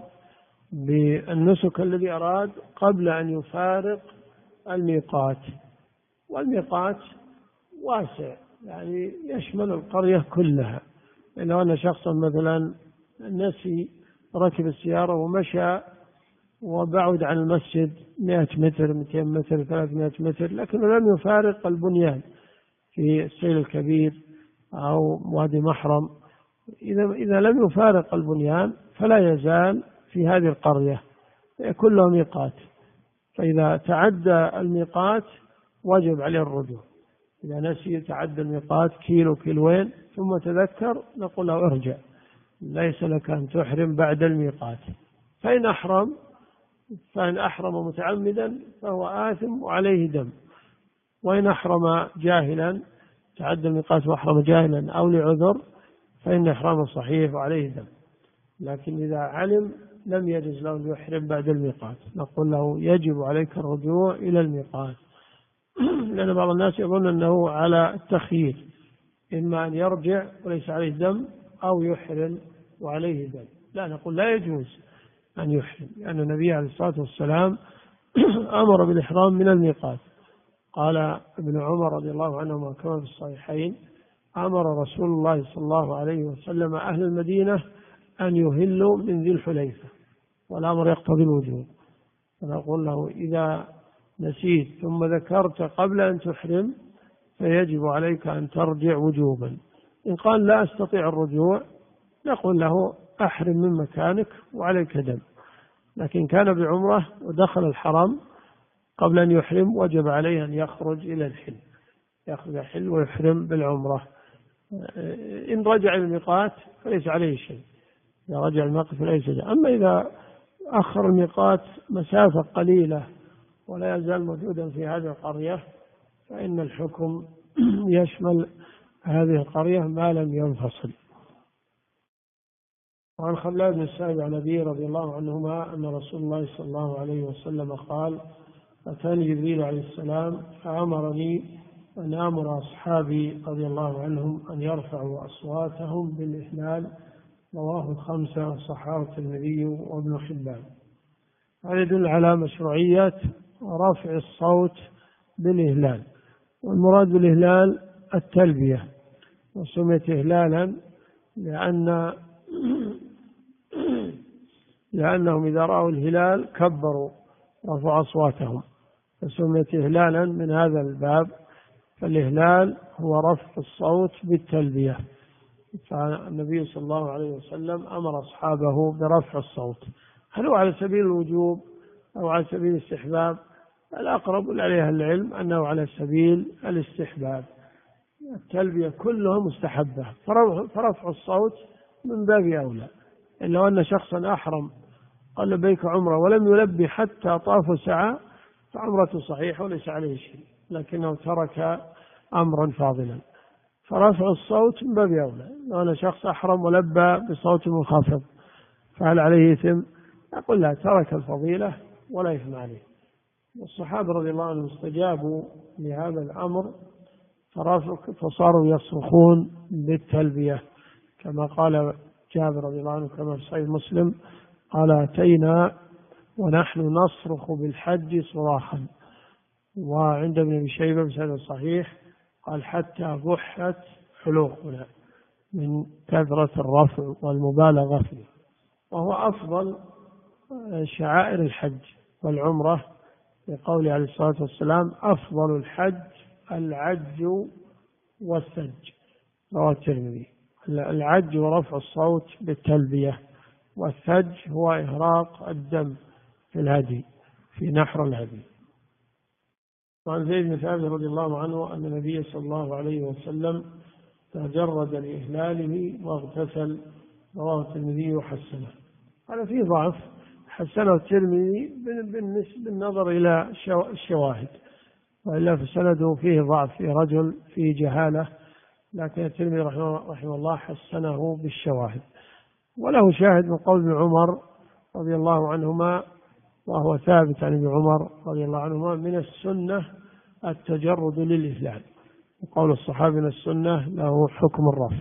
بالنسك الذي أراد قبل أن يفارق الميقات، والميقات واسع يعني يشمل القرية كلها. لو أن شخصا مثلا نسي ركب السيارة ومشى وبعد عن المسجد مئة متر مئتين متر ثلاثمائة متر، لكنه لم يفارق البنيان في السيل الكبير أو وادي محرم، إذا إذا لم يفارق البنيان فلا يزال في هذه القرية، يكون له ميقات. فإذا تعدى الميقات وجب عليه الرجوع. إذا نسي تعدى الميقات كيلو كيلوين ثم تذكر نقول له ارجع، ليس لك أن تحرم بعد الميقات. فإن أحرم فإن أحرم متعمدا فهو آثم وعليه دم، وإن أحرم جاهلا تعدى الميقات وأحرم جاهلا أو لعذر فإن إحرامه صحيح وعليه دم. لكن إذا علم لم يجوز له أن يحرم بعد الميقات، نقول له يجب عليك الرجوع إلى الميقات. لأن بعض الناس يظن أنه على التخيير، إما أن يرجع وليس عليه دم أو يحرم وعليه دم. لا، نقول لا يجوز أن يحرم، لأن النبي عليه الصلاة والسلام أمر بالإحرام من الميقات. قال ابن عمر رضي الله عنهما كما في الصحيحين: أمر رسول الله صلى الله عليه وسلم أهل المدينة أن يهلوا من ذي الحليفة، والأمر يقتضي الوجوب. فنقول له إذا نسيت ثم ذكرت قبل أن تحرم فيجب عليك أن ترجع وجوبا. إن قال لا أستطيع الرجوع نقول له أحرم من مكانك وعليك دم. لكن كان بعمرة ودخل الحرم قبل أن يحرم وجب عليه أن يخرج إلى الحل، يأخذ الحل ويحرم بالعمرة. إن رجع الميقات فليس عليه شيء، إذا رجع الميقات فليس عليه. أما إذا أخر الميقات مسافة قليلة ولا يزال موجودا في هذه القرية فإن الحكم يشمل هذه القرية ما لم ينفصل. وعن خلاد بن السائب عن أبي رضي الله عنهما أن رسول الله صلى الله عليه وسلم قال: أتاني جبريل عليه السلام فأمرني أن آمر أصحابي رضي الله عنهم أن يرفعوا أصواتهم بالإهلال. رواه الخمسة وصححه الترمذي وابن حبان. هذا يدل على مشروعية رفع الصوت بالإهلال. والمراد بالإهلال التلبية، وسميت إهلالا لأن لأنهم إذا رأوا الهلال كبروا رفعوا أصواتهم، فسميت إهلالا من هذا الباب. فالإهلال هو رفع الصوت بالتلبية، فالنبي صلى الله عليه وسلم أمر أصحابه برفع الصوت. هل هو على سبيل الوجوب أو على سبيل الاستحباب؟ الأقرب عليه العلم أنه على سبيل الاستحباب. التلبية كلها مستحبة، فرفع الصوت من باب أولى. إلا أن شخصا أحرم قال لبيك عمرة ولم يلبي حتى طاف ساعة فعمرته صحيحة وليس عليه شيء، لكنه ترك أمرا فاضلا. فرفع الصوت من باب أولى. لو أن شخص أحرم ولبى بصوت منخفض فهل عليه إثم؟ أقول لا، ترك الفضيلة ولا إثم عليه. والصحابة رضي الله عنهم استجابوا لهذا الأمر فصاروا يصرخون بالتلبية، كما قال جابر رضي الله عنه كما في صحيح مسلم قال أتينا ونحن نصرخ بالحج صراخا. وعند ابن أبي شيبة بسند صحيح قال حتى بحت حلوقنا من كثرة الرفع والمبالغة فيه. وهو أفضل شعائر الحج والعمرة، لقوله عليه الصلاة والسلام أفضل الحج العج والثج، رواه الترمذي. العج ورفع الصوت بالتلبية، والثج هو إهراق الدم في الهدي في نحر الهدي. وعن زيد بن ثابت رضي الله عنه أن النبي صلى الله عليه وسلم تجرد لإهلاله واغتسل، رواه الترمذي وحسنه. هذا فيه ضعف، حسنه الترمذي بالنظر إلى الشواهد، وإلا في سنده فيه ضعف، في رجل فيه جهالة، لكن الترمذي رحمه الله حسنه بالشواهد. وله شاهد من قول ابن عمر رضي الله عنهما، وهو ثابت عن ابن عمر رضي الله عنهما من السنة التجرد للإهلال، وقول الصحابي من السنة له حكم الرفع.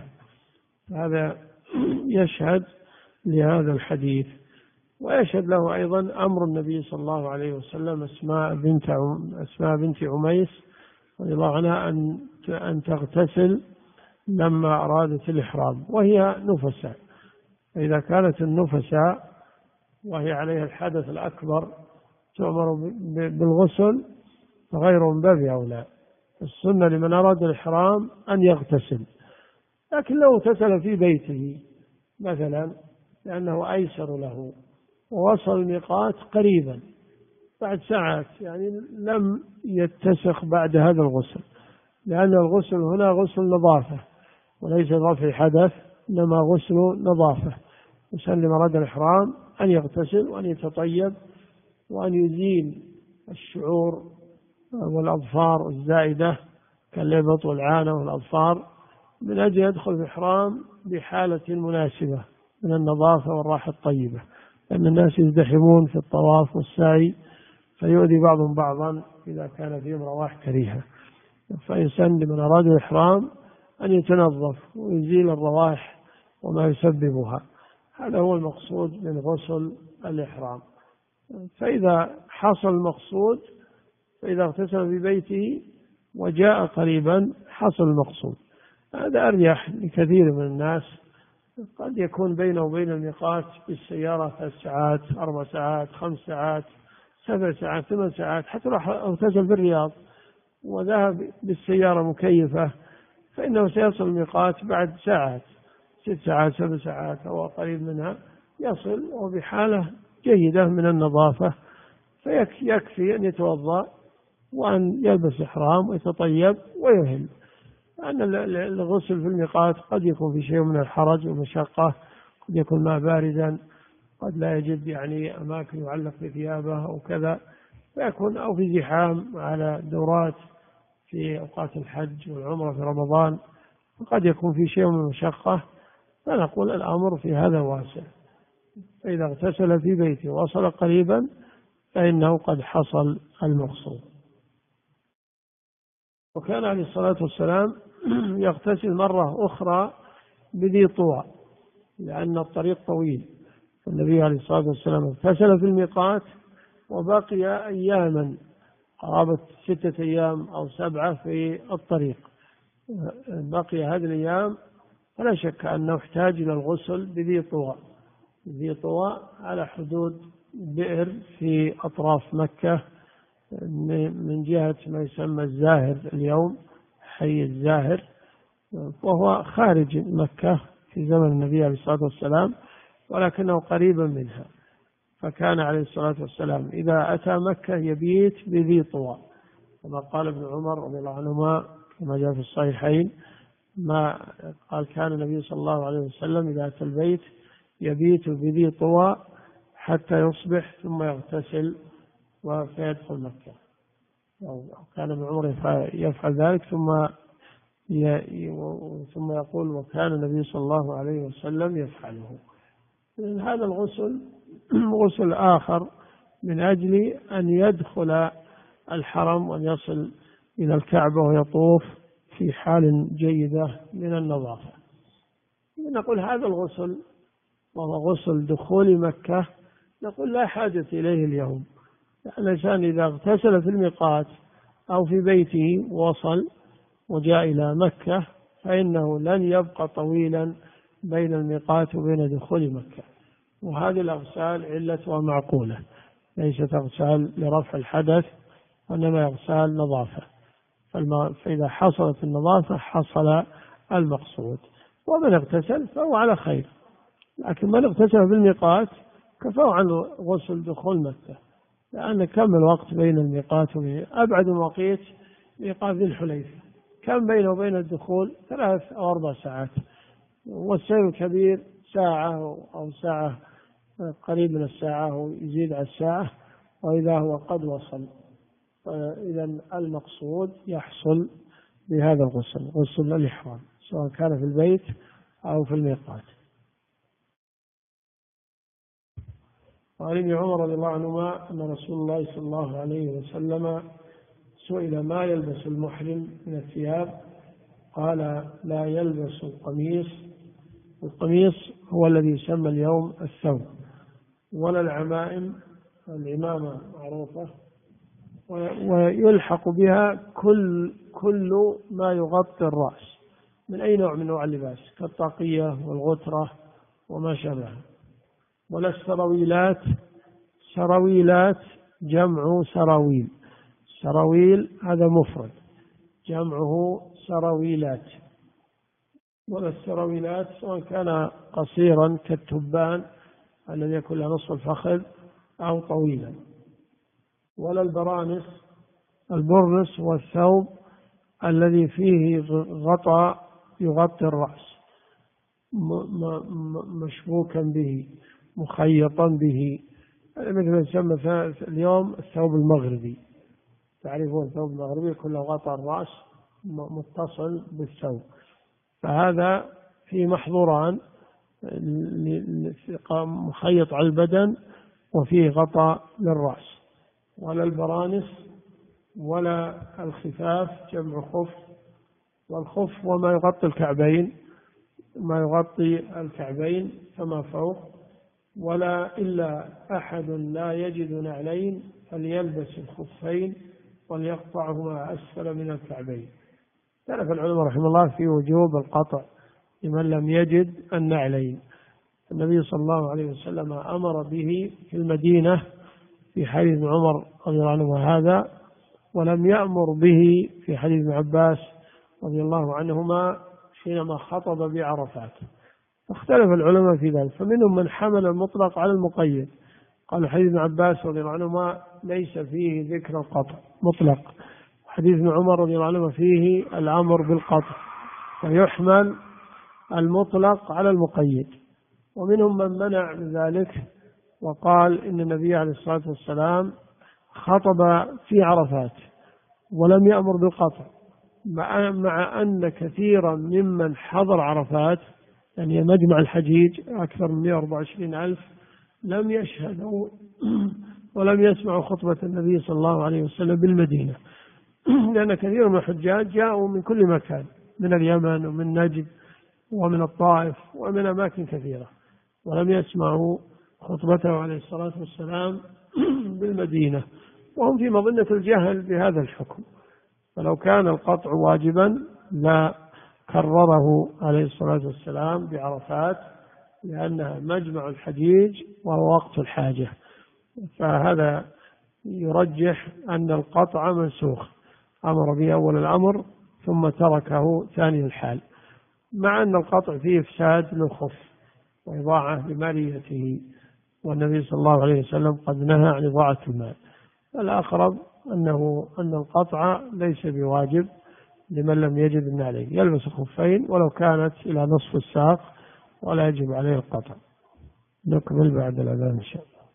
هذا يشهد لهذا الحديث. ويشهد له أيضا أمر النبي صلى الله عليه وسلم أسماء بنت أسماء بنت عميس رضي الله عنها أن أن تغتسل لما أرادت الإحرام وهي نفساء. فإذا كانت النفساء وهي عليها الحدث الأكبر تؤمر بالغسل، فغير من باب أولى. السنة لمن أراد الإحرام أن يغتسل، لكن لو اغتسل في بيته مثلا لأنه أيسر له ووصل الميقات قريبا بعد ساعات، يعني لم يتسخ بعد هذا الغسل، لأن الغسل هنا غسل نظافة وليس رفع حدث، إنما غسل نظافة. يسلم أراد الإحرام أن يغتسل وأن يتطيب وأن يزيل الشعور والأظفار الزائدة كاللبط والعانة والأظفار، من أجل يدخل في الإحرام بحالة مناسبة من النظافة والراحة الطيبة، لأن الناس يزدحمون في الطواف والسعي فيؤذي بعضهم بعضا إذا كان فيهم رواح كريهة. فيسن لمن أراد الإحرام أن يتنظف ويزيل الروائح وما يسببها. هذا هو المقصود من غسل الإحرام. فإذا حصل المقصود، فإذا اغتسل في بيته وجاء قريبا حصل المقصود. هذا أريح لكثير من الناس. قد يكون بينه وبين الميقات بالسيارة ثلاث ساعات، أربع ساعات، خمس ساعات، سبع ساعات، ثمان ساعات. حتى لو اغتسل في الرياض وذهب بالسيارة مكيفة فإنه سيصل الميقات بعد ساعات، ست ساعات، سبع ساعات أو قريب منها يصل وبحالة جيدة من النظافة، فيكفي أن يتوضأ وأن يلبس إحرام ويتطيب ويهل. لأن الغسل في الميقات قد يكون في شيء من الحرج والمشقة، قد يكون ماء باردا، قد لا يجد يعني أماكن يعلق بثيابه أو كذا، فيكون أو في زحام على دورات في أوقات الحج والعمرة في رمضان، وقد يكون في شيء من المشقة. فنقول الأمر في هذا واسع. فإذا اغتسل في بيته ووصل قريبا فإنه قد حصل المقصود. وكان عليه الصلاة والسلام يغتسل مرة أخرى بذي طوى لأن الطريق طويل. النبي عليه الصلاة والسلام اغتسل في الميقات وبقي أياما قرابة ستة أيام أو سبعة في الطريق، بقي هذه الأيام، فلا شك أنه احتاج إلى الغسل بذي طوى. ذي طوى على حدود بئر في أطراف مكة من جهة ما يسمى الزاهر اليوم، حي الزاهر، وهو خارج مكة في زمن النبي عليه الصلاة والسلام، ولكنه قريبا منها. فكان عليه الصلاة والسلام إذا أتى مكة يبيت بذي طوى، كما قال ابن عمر رضي الله عنهما كما جاء في الصحيحين، ما قال كان النبي صلى الله عليه وسلم إذا أتى البيت يبيت بذي طوى حتى يصبح ثم يغتسل ويدخل مكة. كان ابن عمر يفعل ذلك ثم ثم يقول وكان النبي صلى الله عليه وسلم يفعله. هذا الغسل غسل آخر من أجل أن يدخل الحرم وأن يصل إلى الكعبة ويطوف في حال جيدة من النظافة. نقول هذا الغسل وهو غسل دخول مكة، نقول لا حاجة إليه اليوم، يعني الإنسان إذا اغتسل في الميقات أو في بيته وصل وجاء إلى مكة فإنه لن يبقى طويلا بين الميقات وبين دخول مكة. وهذه الأغسال علتها معقولة، ليست أغسال لرفع الحدث وإنما أغسال نظافة، فإذا حصلت النظافة حصل المقصود. ومن اغتسل فهو على خير، لكن من اغتسل في الميقات كفاه عن غسل دخول مكة، لأن كم الوقت بين الميقات وبين أبعد مواقيت ميقات ذي الحليفة، كم بينه وبين الدخول؟ ثلاث أو أربع ساعات، والسير الكبير ساعة أو ساعة قريب من الساعة ويزيد على الساعة، وإذا هو قد وصل. إذا المقصود يحصل بهذا الغسل، غسل الإحرام، سواء كان في البيت أو في الميقات. وعن ابن عمر رضي الله عنهما أن رسول الله صلى الله عليه وسلم سئل ما يلبس المحرم من الثياب، قال لا يلبس القميص، القميص هو الذي يسمى اليوم الثوب، ولا العمائم، العمامة معروفة، ويلحق بها كل كل ما يغطي الرأس من أي نوع من أنواع اللباس كالطاقية والغترة وما شابه. ولا السراويلات، سراويلات جمع سراويل، سراويل هذا مفرد جمعه سراويلات. ولا السراويلات سواء كان قصيرا كالتبان الذي يكون له نصف الفخذ أو طويلا. ولا البرانس، البرنس والثوب الذي فيه غطاء يغطي الرأس مشبوكا به مخيطا به، مثل ما يسمى اليوم الثوب المغربي، تعرفون الثوب المغربي كله غطى الرأس متصل بالثوب، فهذا في محظوران، مخيط على البدن وفيه غطاء للرأس. ولا البرانس ولا الخفاف جمع خف، والخف وما يغطي الكعبين، ما يغطي الكعبين فما فوق. ولا إلا أحد لا يجد نعلين فليلبس الخفين وليقطعهما أسفل من الكعبين. اختلف العلماء رحمه الله في وجوب القطع لمن لم يجد النعلين. النبي صلى الله عليه وسلم أمر به في المدينة في حديث ابن عمر رضي الله عنه هذا، ولم يأمر به في حديث ابن عباس رضي الله عنهما حينما خطب بعرفات. اختلف العلماء في ذلك، فمنهم من حمل المطلق على المقيد، قال حديث ابن عباس رضي الله عنهما ليس فيه ذكر القطع مطلق، حديث ابن عمر رضي الله عنهما فيه الأمر بالقطع، فيحمل المطلق على المقيد. ومنهم من منع من ذلك وقال إن النبي عليه الصلاة والسلام خطب في عرفات ولم يأمر بالقطع، مع أن كثيرا ممن حضر عرفات يعني مجمع الحجيج أكثر من مئة وأربعة وعشرين ألف لم يشهدوا ولم يسمعوا خطبة النبي صلى الله عليه وسلم بالمدينة، لأن كثير من الحجاج جاءوا من كل مكان، من اليمن ومن نجد ومن الطائف ومن أماكن كثيرة، ولم يسمعوا خطبته عليه الصلاة والسلام بالمدينة وهم في مظنة الجهل بهذا الحكم، فلو كان القطع واجبا لا كرره عليه الصلاة والسلام بعرفات، لأنها مجمع الحجيج وهو وقت الحاجة. فهذا يرجح أن القطع منسوخ، أمر به أول الأمر ثم تركه ثاني الحال، مع أن القطع فيه إفساد للخف وإضاعة لماليته، والنبي صلى الله عليه وسلم قد نهى عن إضاعة المال. الأقرب أنه أن القطع ليس بواجب لمن لم يجد النعلين، يلبس الخفين ولو كانت إلى نصف الساق ولا يجب عليه القطع. نكمل بعد الأذان إن شاء الله.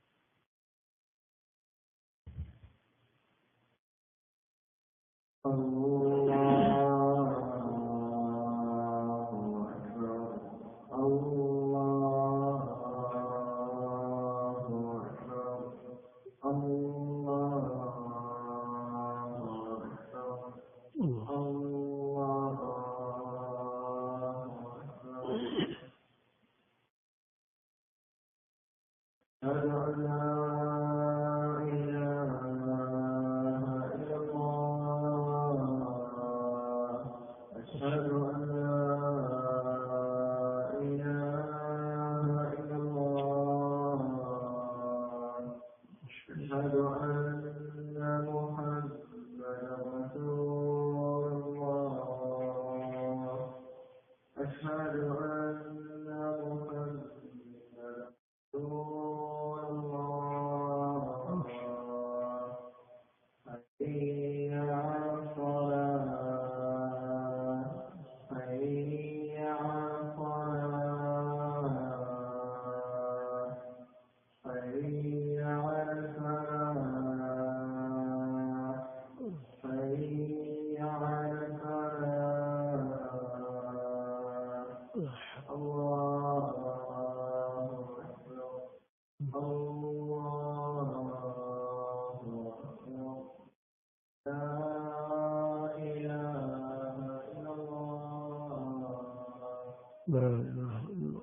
لا إله إلا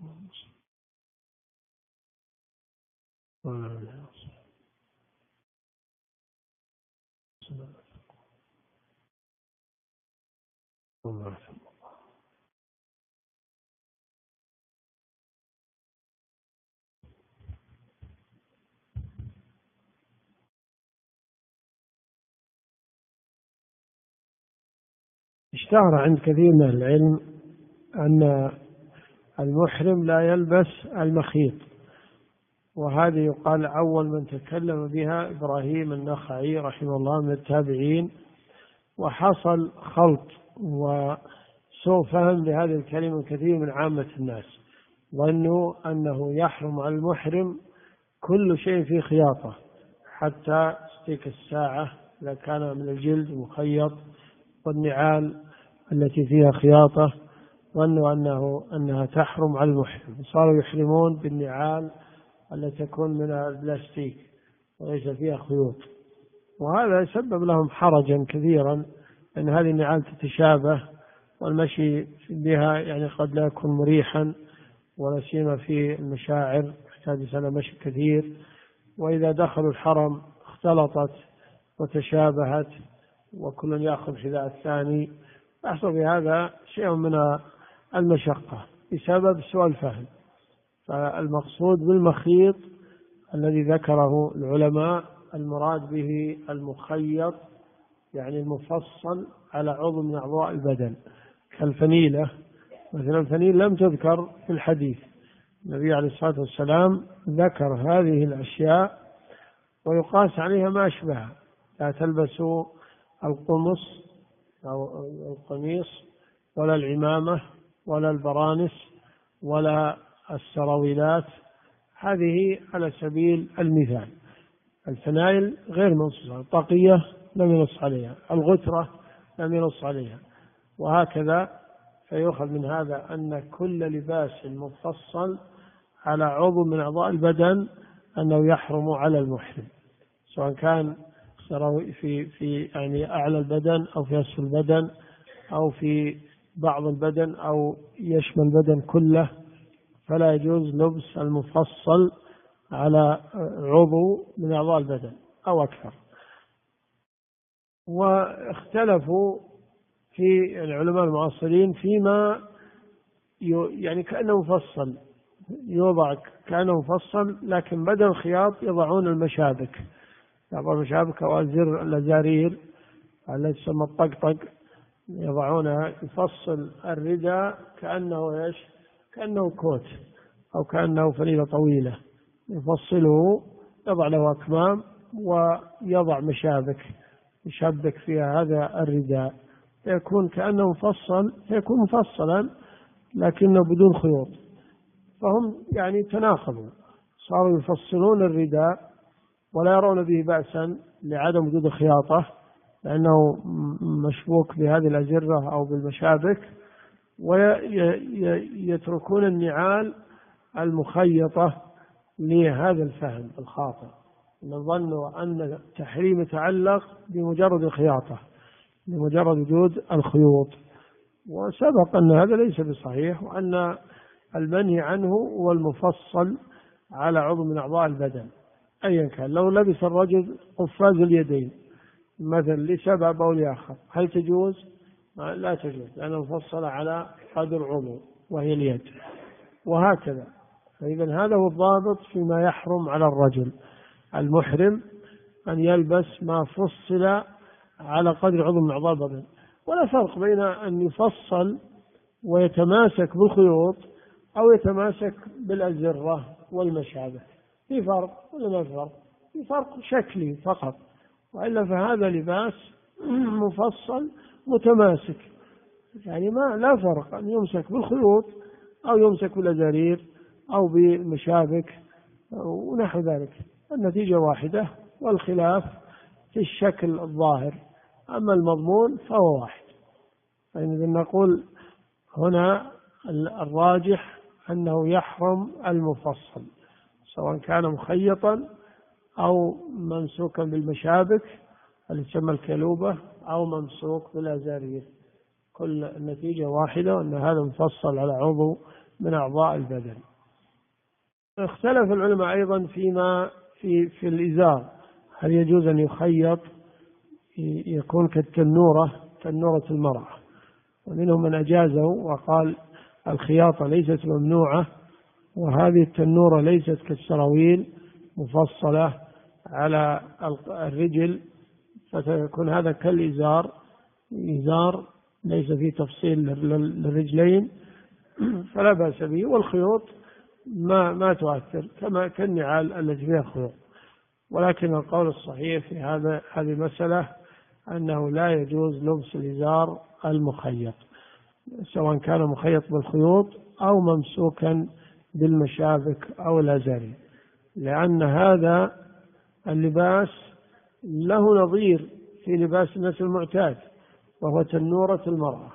الله. اشتهر عند كثير من العلم أن المحرم لا يلبس المخيط، وهذه يقال أول من تكلم بها إبراهيم النخعي رحمه الله من التابعين، وحصل خلط وسوء فهم لهذه الكلمة كثير من عامة الناس، ظنوا أنه يحرم على المحرم كل شيء في خياطة، حتى ستيك الساعة إذا كان من الجلد مخيط، والنعال التي فيها خياطة، ظنوا أنه أنها تحرم على المحرم، صاروا يحرمون بالنعال التي تكون من البلاستيك وليس فيها خيوط، وهذا سبب لهم حرجا كثيرا، أن هذه النعال تتشابه والمشي بها يعني قد لا يكون مريحا، ولا سيما في المشاعر يحتاج إلى مشي كثير، وإذا دخلوا الحرم اختلطت وتشابهت وكل يأخذ حذاء الثاني، يحصل بهذا شيء من المشقة بسبب سوء الفهم. فالمقصود بالمخيط الذي ذكره العلماء المراد به المخيط، يعني المفصل على عضو من أعضاء البدن كالفنيلة مثلا. الفنيل لم تذكر في الحديث، النبي عليه الصلاة والسلام ذكر هذه الأشياء ويقاس عليها ما أشبهها. لا تلبسوا القمص أو القميص ولا العمامة ولا البرانس ولا السراويلات، هذه على سبيل المثال. الفنايل غير منصوص، الطاقية لم ينص عليها، الغترة لم ينص عليها، وهكذا. فيؤخذ من هذا أن كل لباس مفصل على عضو من أعضاء البدن أنه يحرم على المحرم، سواء كان في في يعني أعلى البدن أو في أسفل البدن أو في بعض البدن أو يشمل البدن كله، فلا يجوز لبس المفصل على عضو من أعضاء البدن أو أكثر. واختلفوا في العلماء المعاصرين فيما يعني كأنه مفصل، يوضع كأنه مفصل، لكن بدل الخياط يضعون المشابك، يضعون المشابك أو الزر الأزارير التي تسمى الطقطق، يضعونها يفصل الرداء كأنه إيش؟ كأنه كوت أو كأنه فليلة طويلة، يفصله، يضع له أكمام ويضع مشابك يشبك فيها هذا الرداء، يكون كأنه مفصل، يكون مفصلا لكنه بدون خيوط. فهم يعني تناقضوا، صاروا يفصلون الرداء ولا يرون به بأسا لعدم وجود الخياطة لأنه مشبوك بهذه الأزرة أو بالمشابك، ويتركون النعال المخيطة لهذا الفهم الخاطئ، ظنوا أن التحريم يتعلق بمجرد الخياطة، بمجرد وجود الخيوط، وسبق أن هذا ليس بصحيح، وأن المنهي عنه هو المفصل على عضو من أعضاء البدن أيا كان. لو لبس الرجل قفاز اليدين مثلا لسبب أو لآخر هل تجوز؟ لا تجوز، لأنه مفصل على قدر عضو وهي اليد، وهكذا. فإذا هذا هو الضابط فيما يحرم على الرجل المحرم أن يلبس ما فصل على قدر عضو من أعضاء البدن. ولا فرق بين أن يفصل ويتماسك بالخيوط أو يتماسك بالأزرة والمشابه، في فرق ولا ما في فرق؟ في فرق شكلي فقط، وإلا فهذا لباس مفصل متماسك، يعني ما لا فرق أن يمسك بالخيوط أو يمسك بالأزارير أو بالمشابك ونحو ذلك، النتيجة واحدة، والخلاف في الشكل الظاهر، أما المضمون فهو واحد. فإذا نقول هنا الراجح أنه يحرم المفصل سواء كان مخيطا أو ممسوكا بالمشابك اللي تسمى الكلوبة أو ممسوك بالأزارير، كل النتيجة واحدة، أن هذا مفصل على عضو من أعضاء البدن. اختلف العلماء أيضا فيما في في الإزار، هل يجوز أن يخيط يكون كالتنورة، تنورة المرأة، ومنهم من أجازه وقال الخياطة ليست ممنوعة، وهذه التنورة ليست كالسراويل مفصلة على الرجل، فتكون هذا كالإزار، إزار ليس فيه تفصيل للرجلين فلا بأس به، والخيوط ما ما تؤثر كما كالنعال التي فيها خيوط. ولكن القول الصحيح في هذا هذه المسألة أنه لا يجوز لبس الإزار المخيط سواء كان مخيط بالخيوط أو ممسوكا بالمشابك أو الأزاري، لأن هذا اللباس له نظير في لباس الناس المعتاد وهو تنورة المرأة.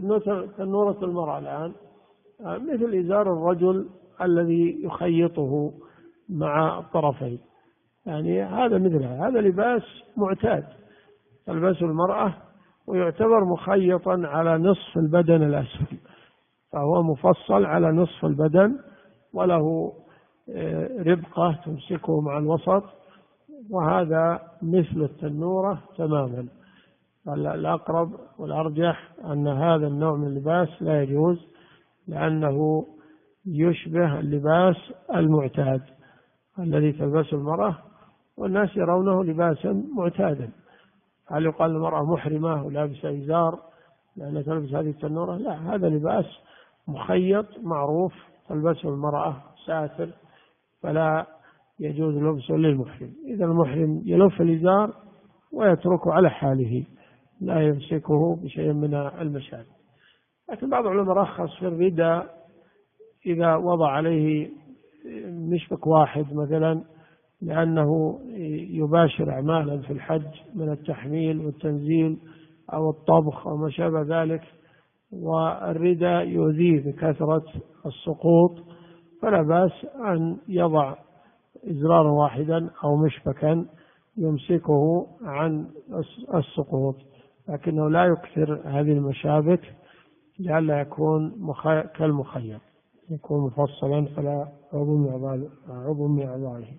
تنورة المرأة الآن مثل إزار الرجل الذي يخيطه مع الطرفين، يعني هذا مثلها، هذا لباس معتاد تلبسه المرأة ويعتبر مخيطا على نصف البدن الأسفل، فهو مفصل على نصف البدن وله ربقة تمسكه مع الوسط، وهذا مثل التنورة تماما. الأقرب والأرجح أن هذا النوع من اللباس لا يجوز، لأنه يشبه اللباس المعتاد الذي تلبسه المرأة والناس يرونه لباسا معتادا. هل يقال المرأة محرمة ولابسة إزار لأنها تلبس هذه التنورة؟ لا، هذا لباس مخيط معروف تلبسه المرأة ساتر، فلا يجوز لبسه للمحرم. إذا المحرم يلف الإزار ويتركه على حاله، لا يمسكه بشيء من المشابك. لكن بعض العلماء رخص في الرداء إذا وضع عليه مشبك واحد مثلا، لأنه يباشر أعمالا في الحج من التحميل والتنزيل أو الطبخ أو ما شابه ذلك، والرداء يؤذيه بكثرة السقوط، فلا بأس أن يضع إزرارا واحدا أو مشبكا يمسكه عن السقوط، لكنه لا يكثر هذه المشابك لئلا يكون كالمخيط. يكون مفصلا فلا عضو من أعضاء عضو من أعضائه.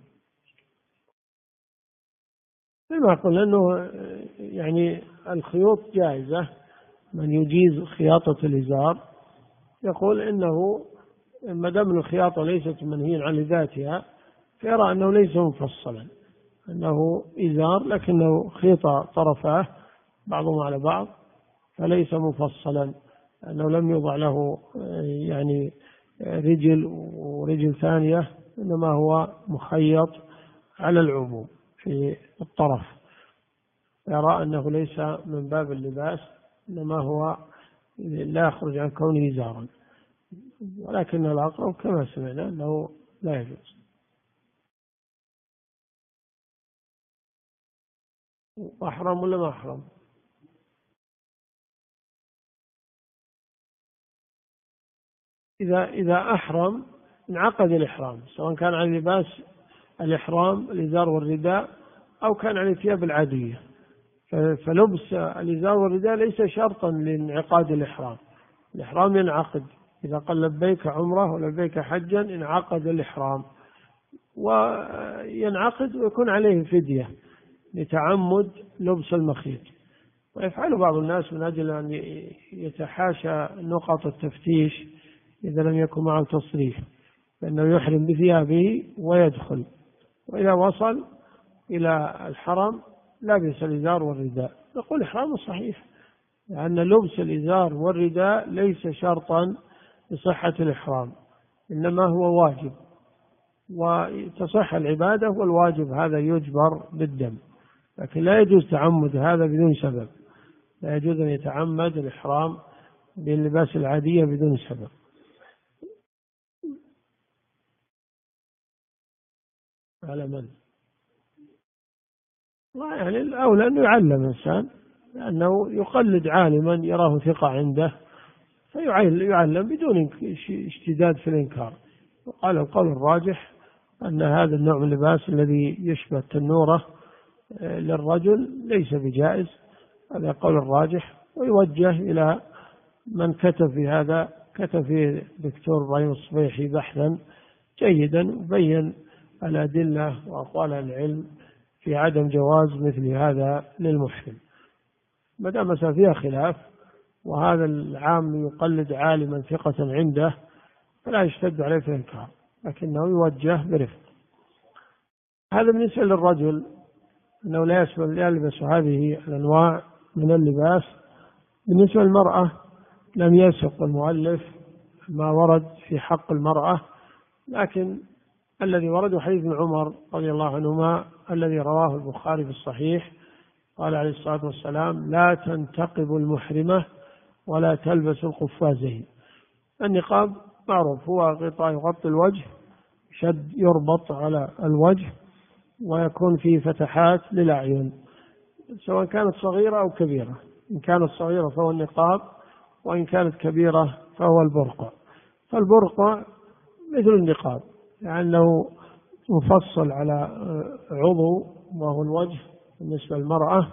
ما قلنا أنه يعني الخيوط جائزة، من يجيز خياطة الإزار يقول إنه ما دام الخياطة ليست منهيا عن ذاتها فيرى أنه ليس مفصلا، أنه إزار لكنه خيط طرفاه بعضهم على بعض فليس مفصلا، أنه لم يوضع له يعني رجل ورجل ثانية، إنما هو مخيط على العموم في الطرف، يرى أنه ليس من باب اللباس، إنما هو لا يخرج عن كونه إزارا، ولكن الأقرب كما سمعنا أنه لا يجوز. أحرم ولا ما أحرم؟ إذا إذا أحرم انعقد الإحرام، سواء كان على لباس الإحرام الإزار والرداء أو كان على الثياب العادية، فلبس الإزار والرداء ليس شرطا لانعقاد الإحرام. الإحرام ينعقد إذا قال لبيك عمرة ولبيك حجا انعقد الإحرام، وينعقد ويكون عليه فدية لتعمد لبس المخيط. ويفعل بعض الناس من أجل أن يتحاشى نقط التفتيش إذا لم يكن معه تصريح، فإنه يحرم بثيابه ويدخل، وإذا وصل إلى الحرم لبس الإزار والرداء، نقول إحرامه صحيح، لأن لبس الإزار والرداء ليس شرطا لصحة الإحرام، إنما هو واجب، وتصح العبادة والواجب هذا يجبر بالدم، لكن لا يجوز تعمد هذا بدون سبب، لا يجوز أن يتعمد الإحرام باللباس العادية بدون سبب. على من؟ يعني الأولى أنه يعلم الإنسان، لأنه يقلد عالما يراه ثقة عنده فيعلم بدون اشتداد في الإنكار. وقال القول الراجح أن هذا النوع من اللباس الذي يشبه التنورة للرجل ليس بجائز، هذا القول الراجح، ويوجه إلى من كتب في هذا، كتب فيه دكتور إبراهيم الصبيحي بحثا جيدا وبين الأدلة وأقوال العلم في عدم جواز مثل هذا للمحرم. ما دام فيها خلاف وهذا العام يقلد عالما ثقة عنده فلا يشتد عليه في الإنكار، لكنه يوجه برفق. هذا بالنسبة للرجل أنه لا يلبس هذه الأنواع من اللباس. بالنسبة للمرأة لم يسق المؤلف ما ورد في حق المرأة، لكن الذي ورد حديث ابن عمر رضي الله عنهما الذي رواه البخاري في الصحيح، قال عليه الصلاة والسلام: لا تنتقب المحرمة ولا تلبس القفازين. النقاب معروف هو غطاء يغطي الوجه، شد يربط على الوجه ويكون فيه فتحات للأعين، سواء كانت صغيرة أو كبيرة، إن كانت صغيرة فهو النقاب، وإن كانت كبيرة فهو البرقع. فالبرقع مثل النقاب لأنه مفصل على عضو وهو الوجه بالنسبة للمرأة،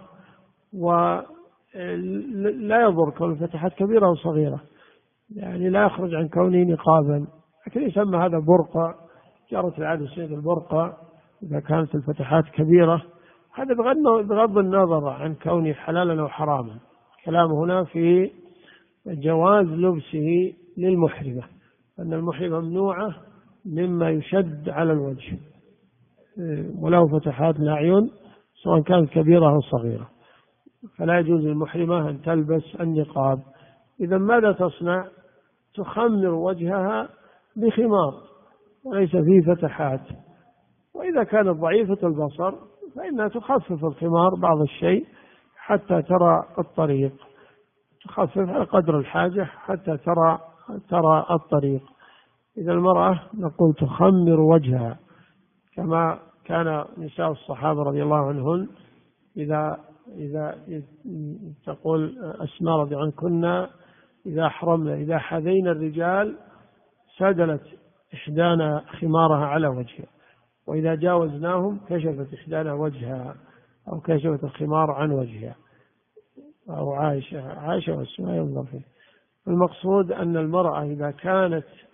ولا يضر كون الفتحات كبيرة أو صغيرة، يعني لا يخرج عن كونه نقابا، لكن يسمى هذا برقع. جرت العادة سيد البرقع إذا كانت الفتحات كبيرة، هذا بغض النظر عن كونه حلالا أو حراما. كلام هنا في جواز لبسه للمحرمة، أن المحرمة ممنوعة مما يشد على الوجه وله فتحات الأعين سواء كانت كبيرة أو صغيرة، فلا يجوز للمحرمة أن تلبس النقاب. إذا ماذا تصنع؟ تخمر وجهها بخمار وليس فيه فتحات، وإذا كانت ضعيفة البصر فإنها تخفف الخمار بعض الشيء حتى ترى الطريق، تخفف على قدر الحاجة حتى ترى ترى الطريق. إذا المرأة نقول تخمر وجهها كما كان نساء الصحابة رضي الله عنهن، إذا إذا تقول أسماء رضي الله عنهن إذا حرمنا إذا حذينا الرجال سدلت إحدانا خمارها على وجهها، وإذا جاوزناهم كشفت إحدانا وجهها أو كشفت الخمار عن وجهها. أو عائشة عائشة والسماء ينظر فيه. المقصود أن المرأة إذا كانت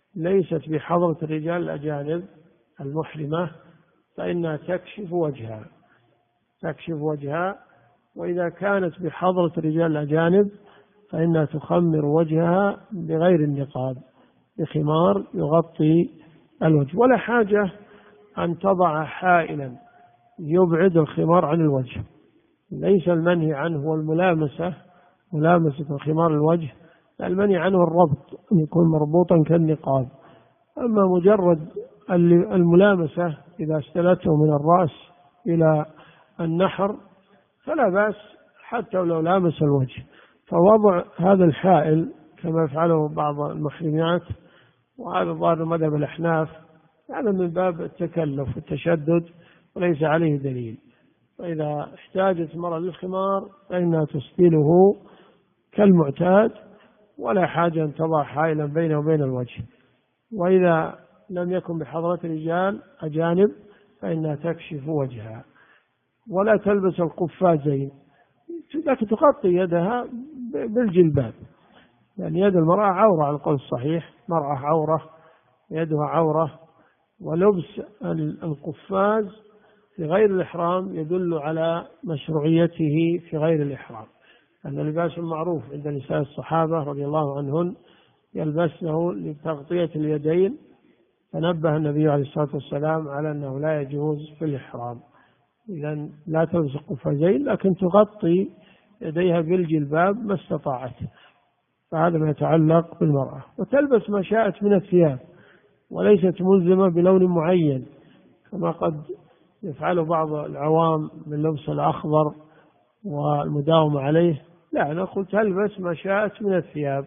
ليست بحضرة الرجال الأجانب المحرمة فإنها تكشف وجهها تكشف وجهها وإذا كانت بحضرة الرجال الأجانب فإنها تخمر وجهها بغير النقاب بخمار يغطي الوجه. ولا حاجة أن تضع حائلا يبعد الخمار عن الوجه. ليس المنهي عنه هو الملامسة ملامسة خمار الوجه، المنهي عنه الربط أن يكون مربوطا كالنقاب. أما مجرد الملامسة إذا استلته من الرأس إلى النحر فلا بأس حتى لو لامس الوجه. فوضع هذا الحائل كما يفعله بعض المحرمات، وهذا ظاهر مذهب الأحناف، هذا من باب التكلف والتشدد وليس عليه دليل. فإذا احتاجت المرأة للخمار فإنها تسدله كالمعتاد ولا حاجة أن تضع حائلا بينه وبين الوجه. وإذا لم يكن بحضرة رجال أجانب فإنها تكشف وجهها. ولا تلبس القفازين، لكن تغطي يدها بالجلباب، يعني يد المرأة عورة على القول الصحيح، مرأة عورة يدها عورة. ولبس القفاز في غير الإحرام يدل على مشروعيته في غير الإحرام، أن لباس معروف عند نساء الصحابة رضي الله عنهن يلبسنه لتغطية اليدين، فنبه النبي عليه الصلاة والسلام على أنه لا يجوز في الإحرام. إذا لا تلبس القفازين لكن تغطي يديها بالجلباب ما استطاعت، فهذا ما يتعلق بالمرأة. وتلبس ما شاءت من الثياب وليست ملزمة بلون معين كما قد يفعل بعض العوام من لبس الأخضر والمداومة عليه. لا، نقول تلبس ما شاءت من الثياب،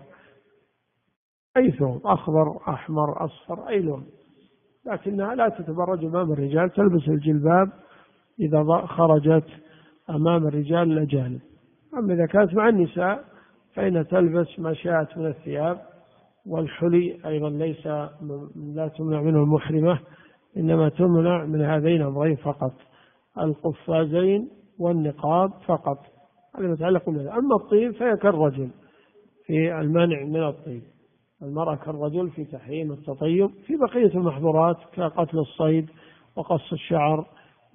أي ثوب أخضر أحمر أصفر أي لون، لكنها لا تتبرج أمام الرجال، تلبس الجلباب إذا خرجت أمام الرجال الأجانب. أما إذا كانت مع النساء فإن تلبس ما شاءت من الثياب. والحلي أيضا ليس لا تمنع منه المحرمة، إنما تمنع من هذين الأمرين فقط، القفازين والنقاب فقط، هذا متعلق بها. أما الطيب فهي كالرجل في المنع من الطيب، المرأة كالرجل في تحريم التطيب في بقية المحظورات كقتل الصيد وقص الشعر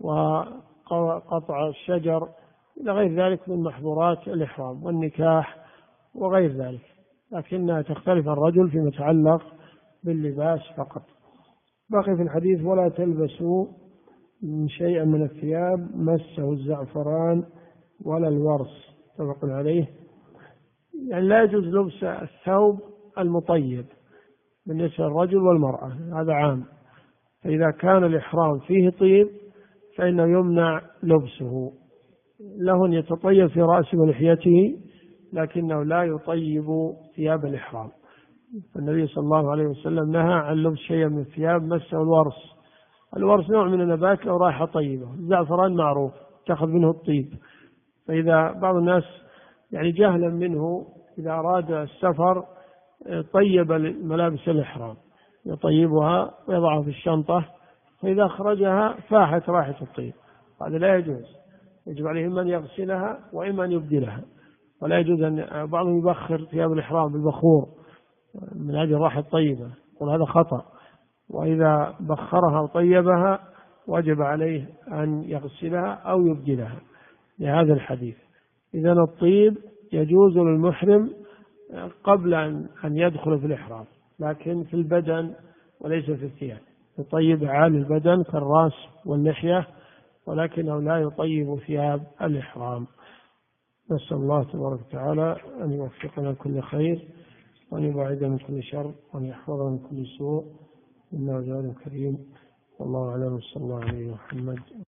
وقطع الشجر إلى غير ذلك من محظورات الإحرام والنكاح وغير ذلك، لكنها تختلف الرجل فيما يتعلق باللباس فقط. بقي في الحديث: ولا تلبسوا شيئا من الثياب مسه الزعفران ولا الورس، متفق عليه. يعني لا يجوز لبس الثوب المطيب بالنسبة للرجل والمرأة، هذا عام. فإذا كان الإحرام فيه طيب فإنه يمنع لبسه. له أن يتطيب في رأسه ولحيته لكنه لا يطيب ثياب الإحرام. النبي صلى الله عليه وسلم نهى عن لبس شيء من الثياب مسه الورس. الورس نوع من النبات له رائحة طيبة، الزعفران معروف تأخذ منه الطيب. فإذا بعض الناس يعني جهلا منه إذا أراد السفر طيب ملابس الإحرام، يطيبها ويضعها في الشنطة، فإذا أخرجها فاحت رائحة الطيب، هذا لا يجوز. يجب عليه إما أن يغسلها وإما أن يبدلها، ولا يجوز أن بعضهم يبخر ثياب الإحرام بالبخور من هذه الرائحة الطيبة، يقول هذا خطأ. وإذا بخرها وطيبها وجب عليه أن يغسلها أو يبدلها لهذا الحديث. إذن الطيب يجوز للمحرم قبل أن يدخل في الإحرام، لكن في البدن وليس في الثياب. يطيب عالي البدن كالرأس واللحية، ولكنه لا يطيب ثياب الإحرام. نسأل الله تبارك وتعالى أن يوفقنا كل خير، وأن يبعدنا من كل شر، وأن يحفظنا من كل سوء، إنه جواد كريم. والله أعلم، صلى الله عليه وسلم.